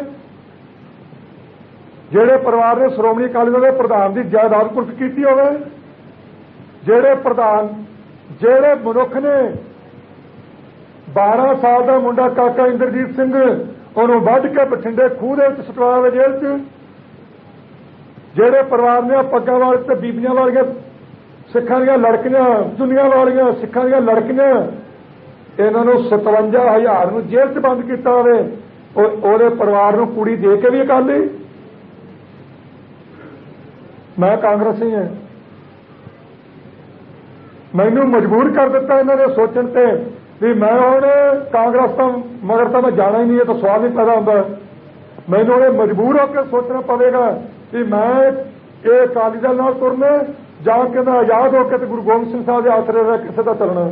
ਜਿਹੜੇ ਪਰਿਵਾਰ ਨੇ ਸ਼੍ਰੋਮਣੀ ਅਕਾਲੀ ਦਲ ਦੇ ਪ੍ਰਧਾਨ ਦੀ ਜਾਇਦਾਦ ਕੁਰਕ ਕੀਤੀ ਹੋਵੇ। ਜਿਹੜੇ ਪ੍ਰਧਾਨ ਜਿਹੜੇ ਮਨੁੱਖ ਨੇ ਬਾਰਾਂ ਸਾਲ ਦਾ ਮੁੰਡਾ ਕਾਕਾ ਇੰਦਰਜੀਤ ਸਿੰਘ ਉਹਨੂੰ ਵੱਢ ਕੇ ਬਠਿੰਡੇ ਖੂਹ ਦੇ ਵਿੱਚ ਸੁਟਵਾਇਆ ਹੋਇਆ ਜੇਲ੍ਹ 'ਚ। ਜਿਹੜੇ ਪਰਿਵਾਰ ਨੇ ਪੱਗਾਂ ਵਾਲੇ ਤੇ ਬੀਬੀਆਂ ਵਾਲੀਆਂ ਸਿੱਖਾਂ ਦੀਆਂ ਲੜਕੀਆਂ, ਚੁੰਨੀਆਂ ਵਾਲੀਆਂ ਸਿੱਖਾਂ ਦੀਆਂ ਲੜਕੀਆਂ, ਇਹਨਾਂ ਨੂੰ ਸਤਵੰਜਾ ਹਜ਼ਾਰ ਨੂੰ ਜੇਲ੍ਹ 'ਚ ਬੰਦ ਕੀਤਾ ਹੋਵੇ, ਉਹਦੇ ਪਰਿਵਾਰ ਨੂੰ ਕੁੜੀ ਦੇ ਕੇ ਵੀ ਅਕਾਲੀ। ਮੈਂ ਕਾਂਗਰਸੀ ਹਾਂ, ਮੈਨੂੰ ਮਜਬੂਰ ਕਰ ਦਿੱਤਾ ਇਹਨਾਂ ਨੇ ਸੋਚਣ ਤੇ ਵੀ ਮੈਂ ਹੁਣ ਕਾਂਗਰਸ ਤੋਂ ਮਗਰ ਤਾਂ ਮੈਂ ਜਾਣਾ ਹੀ ਨਹੀਂ, ਇਹ ਤਾਂ ਸਵਾਲ ਨਹੀਂ ਪੈਦਾ ਹੁੰਦਾ। ਮੈਨੂੰ ਉਹਨੇ ਮਜਬੂਰ ਹੋ ਕੇ ਸੋਚਣਾ ਪਵੇਗਾ ਵੀ ਮੈਂ ਇਹ ਅਕਾਲੀ ਦਲ ਨਾਲ ਤੁਰਨਾ ਜਾਂ ਕਿ ਮੈਂ ਆਜ਼ਾਦ ਹੋ ਕੇ ਤੇ ਗੁਰੂ ਗੋਬਿੰਦ ਸਿੰਘ ਸਾਹਿਬ ਦੇ ਆਸਰੇ ਦਾ ਕਿਸੇ ਦਾ ਚੱਲਣਾ।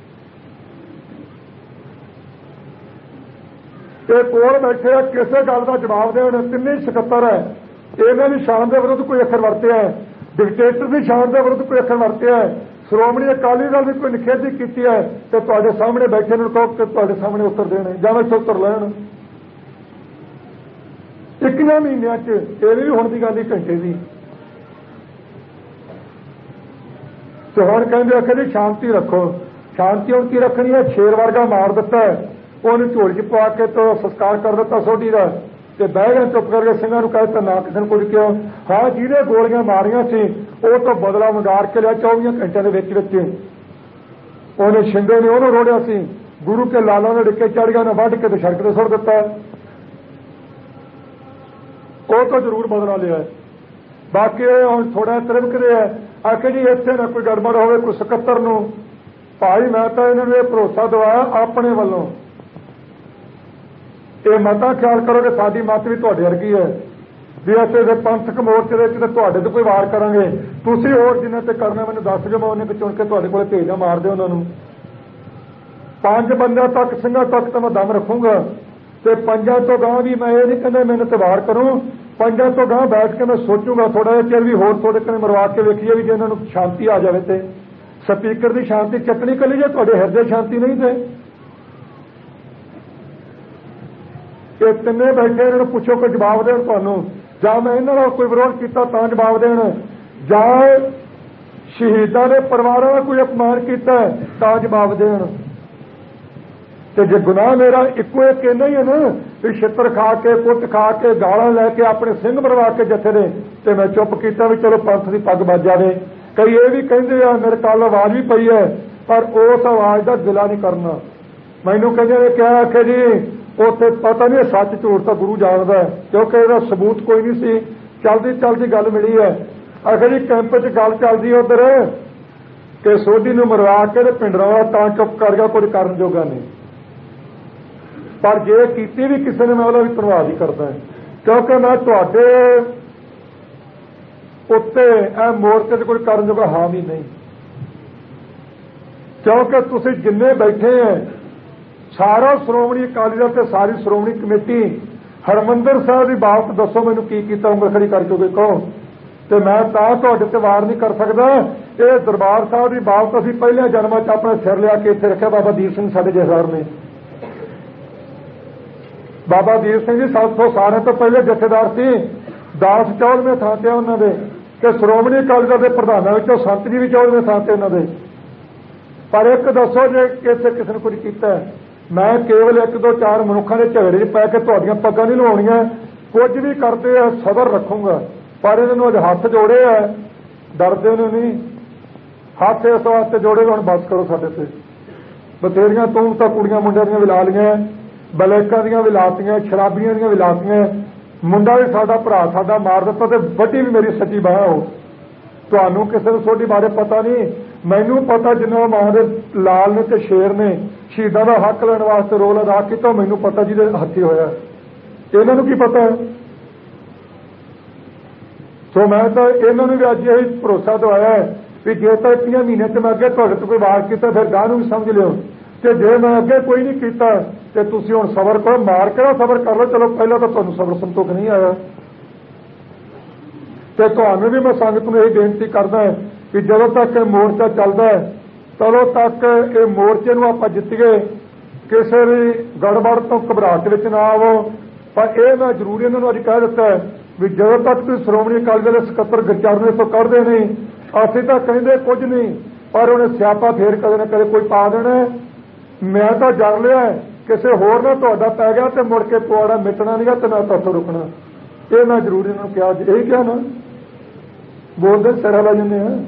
ਇਹ ਕੋਲ ਬੈਠੇ ਆ, ਕਿਸੇ ਗੱਲ ਦਾ ਜਵਾਬ ਦੇਣ, ਤਿੰਨੇ ਸਕੱਤਰ ਹੈ, ਇਹਨਾਂ ਦੀ ਸ਼ਾਨ ਦੇ ਵਿਰੁੱਧ ਕੋਈ ਅੱਖਰ ਵਰਤਿਆ, ਡਿਕਟੇਟਰ ਦੀ ਸ਼ਾਨ ਦੇ ਵਿਰੁੱਧ ਕੋਈ ਅੱਖਰ ਵਰਤਿਆ, ਸ਼੍ਰੋਮਣੀ ਅਕਾਲੀ ਦਲ ਦੀ ਕੋਈ ਨਿਖੇਧੀ ਕੀਤੀ ਹੈ, ਤੇ ਤੁਹਾਡੇ ਸਾਹਮਣੇ ਬੈਠੇ ਨੂੰ ਕਹੋ ਕਿ ਤੁਹਾਡੇ ਸਾਹਮਣੇ ਉੱਤਰ ਦੇਣੇ ਜਾਂ ਮੈਂ ਉੱਤਰ ਲੈਣ। ਇੱਕੀਆਂ ਮਹੀਨਿਆਂ 'ਚ ਇਹ ਵੀ ਹੁਣ ਦੀ ਗੱਲ ਹੀ ਘੰਟੇ ਦੀ। ਤੇ ਹੁਣ ਕਹਿੰਦੇ ਆ ਕਿ ਸ਼ਾਂਤੀ ਰੱਖੋ। ਸ਼ਾਂਤੀ ਹੁਣ ਕੀ ਰੱਖਣੀ ਹੈ? ਸ਼ੇਰ ਵਰਗਾ ਮਾਰ ਦਿੱਤਾ, ਉਹਨੂੰ ਝੋਲੀ 'ਚ ਪਾ ਕੇ ਤੋਂ ਸੰਸਕਾਰ ਕਰ ਦਿੱਤਾ ਸੋਢੀ ਦਾ, ਤੇ ਬਹਿ ਗਏ ਚੁੱਪ ਕਰਕੇ ਸਿੰਘਾਂ ਨੂੰ ਕਹਿ ਦਿੱਤਾ ਨਾ ਕਿਸੇ ਨੂੰ ਕੁਝ ਕਿਉਂ। ਹਾਂ, ਜਿਹਦੇ ਗੋਲੀਆਂ ਮਾਰੀਆਂ ਸੀ ਉਹ ਤੋਂ ਬਦਲਾ ਮੰਗਾਰ ਕੇ ਲਿਆ ਚੌਵੀਆਂ ਘੰਟਿਆਂ ਦੇ ਵਿੱਚ ਵਿੱਚ। ਉਹਨੇ ਸ਼ਿੰਦੇ ਨੇ ਉਹਨੂੰ ਰੋੜਿਆ ਸੀ, ਗੁਰੂ ਕੇ ਲਾਲਾਂ ਦੇ ਡਿੱਕੇ ਚੜ੍ਹ ਗਿਆ, ਉਹਨੇ ਵੱਢ ਕੇ ਤੇ ਸੜਕ ਤੇ ਸੁੱਟ ਦਿੱਤਾ, ਉਹ ਤੋਂ ਜ਼ਰੂਰ ਬਦਲਾ ਲਿਆ। ਬਾਕੀ ਹੁਣ ਥੋੜਾ ਤਿਰਮਕਦੇ ਹੈ, ਆਖੇ ਜੀ ਇੱਥੇ ਨਾ ਕੋਈ ਗੜਬੜ ਹੋਵੇ ਕੋਈ ਸਕੱਤਰ ਨੂੰ। ਭਾਈ ਮੈਂ ਤਾਂ ਇਹਨਾਂ ਨੂੰ ਇਹ ਭਰੋਸਾ ਦਵਾਇਆ ਆਪਣੇ ਵੱਲੋਂ, ਇਹ ਮਤਾਂ ਖਿਆਲ ਕਰੋ ਕਿ ਸਾਡੀ ਮੱਤ ਵੀ ਤੁਹਾਡੇ ਵਰਗੀ ਹੈ ਵੀ ਅਸੀਂ ਦੇ ਪੰਥਕ ਮੋਰਚੇ ਦੇ ਵਿੱਚ ਤੁਹਾਡੇ ਤੇ ਕੋਈ ਵਾਰ ਕਰਾਂਗੇ, ਤੁਸੀਂ ਹੋਰ ਜਿੰਨੇ ਤੇ ਕਰਨਾ ਮੈਨੂੰ ਦੱਸ ਦਿਓ, ਮੈਂ ਉਹਨੇ ਕਿ ਚੁਣ ਕੇ ਤੁਹਾਡੇ ਕੋਲ ਭੇਜਾਂ, ਮਾਰ ਦਿਓ ਉਹਨਾਂ ਨੂੰ। ਪੰਜ ਬੰਦਿਆਂ ਤੱਕ ਸਿੰਘਾਂ ਤੱਕ ਤਾਂ ਮੈਂ ਦਮ ਰੱਖੂੰਗਾ, ਤੇ ਪੰਜਾਂ ਤੋਂ ਗਾਂ ਵੀ ਮੈਂ ਇਹ ਨਹੀਂ ਕਹਿੰਦਾ ਮੈਨੂੰ ਤੇ ਵਾਰ ਕਰੂੰ, ਪੰਜਾਂ ਤੋਂ ਗਾਂ ਬੈਠ ਕੇ ਮੈਂ ਸੋਚੂਗਾ ਥੋੜਾ ਜਿਹਾ ਚਿਰ ਵੀ ਹੋਰ ਥੋੜੇ ਕਨੇ ਮਰਵਾ ਕੇ ਵੇਖੀਏ ਵੀ ਜੇ ਇਹਨਾਂ ਨੂੰ ਸ਼ਾਂਤੀ ਆ ਜਾਵੇ। ਤੇ ਸਪੀਕਰ ਦੀ ਸ਼ਾਂਤੀ ਚੱਕਣੀ ਕੱਲੀ ਜੇ ਤੁਹਾਡੇ ਹਿਰਦੇ ਸ਼ਾਂਤੀ ਨਹੀਂ ਤੇ ਇਹ ਤਿੰਨੇ ਬੈਠੇ ਇਹਨਾਂ ਨੂੰ ਪੁੱਛੋ ਕੋਈ ਜਵਾਬ ਦੇਣ ਤੁਹਾਨੂੰ, ਜਾਂ ਮੈਂ ਇਹਨਾਂ ਨਾਲ ਕੋਈ ਵਿਰੋਧ ਕੀਤਾ ਤਾਂ ਜਵਾਬ ਦੇਣ, ਜਾਂ ਸ਼ਹੀਦਾਂ ਦੇ ਪਰਿਵਾਰਾਂ ਦਾ ਕੋਈ ਅਪਮਾਨ ਕੀਤਾ ਤਾਂ ਜਵਾਬ ਦੇਣ। ਤੇ ਜੇ ਗੁਨਾਹ ਮੇਰਾ ਇੱਕੋ ਇੱਕ ਇੰਨਾ ਹੀ ਹੈ ਨਾ ਵੀ ਛਿੱਤਰ ਖਾ ਕੇ, ਕੁੱਟ ਖਾ ਕੇ, ਗਾਲਾਂ ਲੈ ਕੇ ਆਪਣੇ ਸਿੰਘ ਮਰਵਾ ਕੇ ਜੱਥੇ ਨੇ, ਤੇ ਮੈਂ ਚੁੱਪ ਕੀਤਾ ਵੀ ਚਲੋ ਪੰਥ ਦੀ ਪੱਗ ਵੱਜ ਜਾਵੇ। ਕਈ ਇਹ ਵੀ ਕਹਿੰਦੇ ਆ ਮੇਰੇ ਕੱਲ ਆਵਾਜ਼ ਵੀ ਪਈ ਹੈ, ਪਰ ਉਸ ਆਵਾਜ਼ ਦਾ ਗਿਲਾ ਨਹੀਂ ਕਰਨਾ। ਮੈਨੂੰ ਕਹਿੰਦੇ ਨੇ ਕਿਹਾ ਆਖੇ ਜੀ ਉੱਥੇ ਪਤਾ ਨਹੀਂ ਸੱਚ ਝੂਠ ਤਾਂ ਗੁਰੂ ਜਾਣਦਾ, ਕਿਉਂਕਿ ਇਹਦਾ ਸਬੂਤ ਕੋਈ ਨਹੀਂ ਸੀ, ਚਲਦੀ ਚਲਦੀ ਗੱਲ ਮਿਲੀ ਹੈ। ਆਖੇ ਜੀ ਕੈਂਪ 'ਚ ਗੱਲ ਚੱਲਦੀ ਉੱਧਰ ਕਿ ਸੋਢੀ ਨੂੰ ਮਰਵਾ ਕੇ ਤੇ ਪਿੰਡਰਾਵਾ ਤਾਂ ਚੁੱਪ ਕਰ ਗਿਆ, ਕੁਝ ਕਰਨ ਜੋਗਾ ਨਹੀਂ। ਪਰ ਜੇ ਕੀਤੀ ਵੀ ਕਿਸੇ ਨੇ ਮੈਂ ਉਹਦਾ ਵੀ ਧੰਨਵਾਦ ਹੀ ਕਰਦਾ, ਕਿਉਂਕਿ ਮੈਂ ਤੁਹਾਡੇ उत्ते ए मोर्चे च कोई करन जोगा हाम ही नहीं, क्योंकि तुसीं जिन्ने बैठे हैं सारा श्रोमणी अकाली दल ते सारी श्रोमणी कमेटी हरमंदर साहिब की बात दसो मैनूं की कीता उंगल खड़ी कर जोगे कहो, तो मैं तां तुहाडे ते वार नहीं कर सकदा। ये दरबार साहिब की बात असीं पहले जन्मां च अपना सिर लिया के इत्थे रखिया बाबा दीप सिंह साडे जथेदार ने। बाबा दीप सिंह जी सब तो सारे तो पहले जथेदार सी, दास चौदहवें थां ते उन्होंने ते श्रोमणी अकाली दल के प्रधानों विचों संत जी भी चौदहवें थां ते उन्होंने। पर एक दसो जे किसे किसी ने कुछ कीता, मैं केवल एक दो चार मनुखों के झगड़े पै के तुहाडियां पग्गां नहीं लवाउणियां, कुछ भी करते हैं सबर रखूंगा, पर इन्होंने अज हथ जोड़े है, डरदे ने नहीं, हथ इस वास्ते जोड़े हुण बस करो साडे ते। बथेरियां तूं तां कुड़ियां मुंडियां दीयां विला लियां, बलैकां दीयां विलातियां, शराबियां दीयां विलातियां, मुंडा भी साडा भरा साडा मार दित्ता ते वड्डी भी मेरी सच्ची बाह हो। तुहानूं किसे नूं सोडी बारे पता नहीं, मैनूं पता जिन्ना मां दे लाल ने ते शेर ने शहीदां दा हक लैण वास्ते रोल अदा कीता, मैनूं पता जिहदे हत्थी होया, इन्हां नूं की पता है। सो मैं तो इन्होंने भी अज यही भरोसा दवाया है कि जे तो इतने महीने च मैं अगे तुहाडे तो कोई वार किया फिर गाह भी समझ लियो, कि जे मैं अगे कोई नहीं किया तो तुसीं हुण सबर करो, मार के सबर कर लो। चलो पहला तो तुहानूं सबर संतोख नहीं आया, तो तुहानूं भी मैं संगत नूं यही बेनती करदा है कि जदों तक ये मोर्चा चलदा है तदों तक ये मोर्चे नूं आपां जित्तीए, किसी भी गड़बड़ तो घबराहट विच ना आवो। पर यह मैं जरूर इन्हां नूं अज कह दित्ता है भी जदों तक तुसीं श्रोमणी अकाली दल दे सकत्तर गुरचरने तो कढ़दे नहीं, असीं तां कहिंदे कुछ नहीं, पर उन्हें स्यापा फेर कदे ना कदे कोई पा देना। मैं तो डर लिया किसी होर ना तुहाडा पै गया तो मुड़ के पवाड़ा मिटना नहीं तो ना तुहाडों रुकना। ये मैं जरूर इन्हां नूं कहा, यही कहा ना, बोलदे सिरा ला जांदे हैं।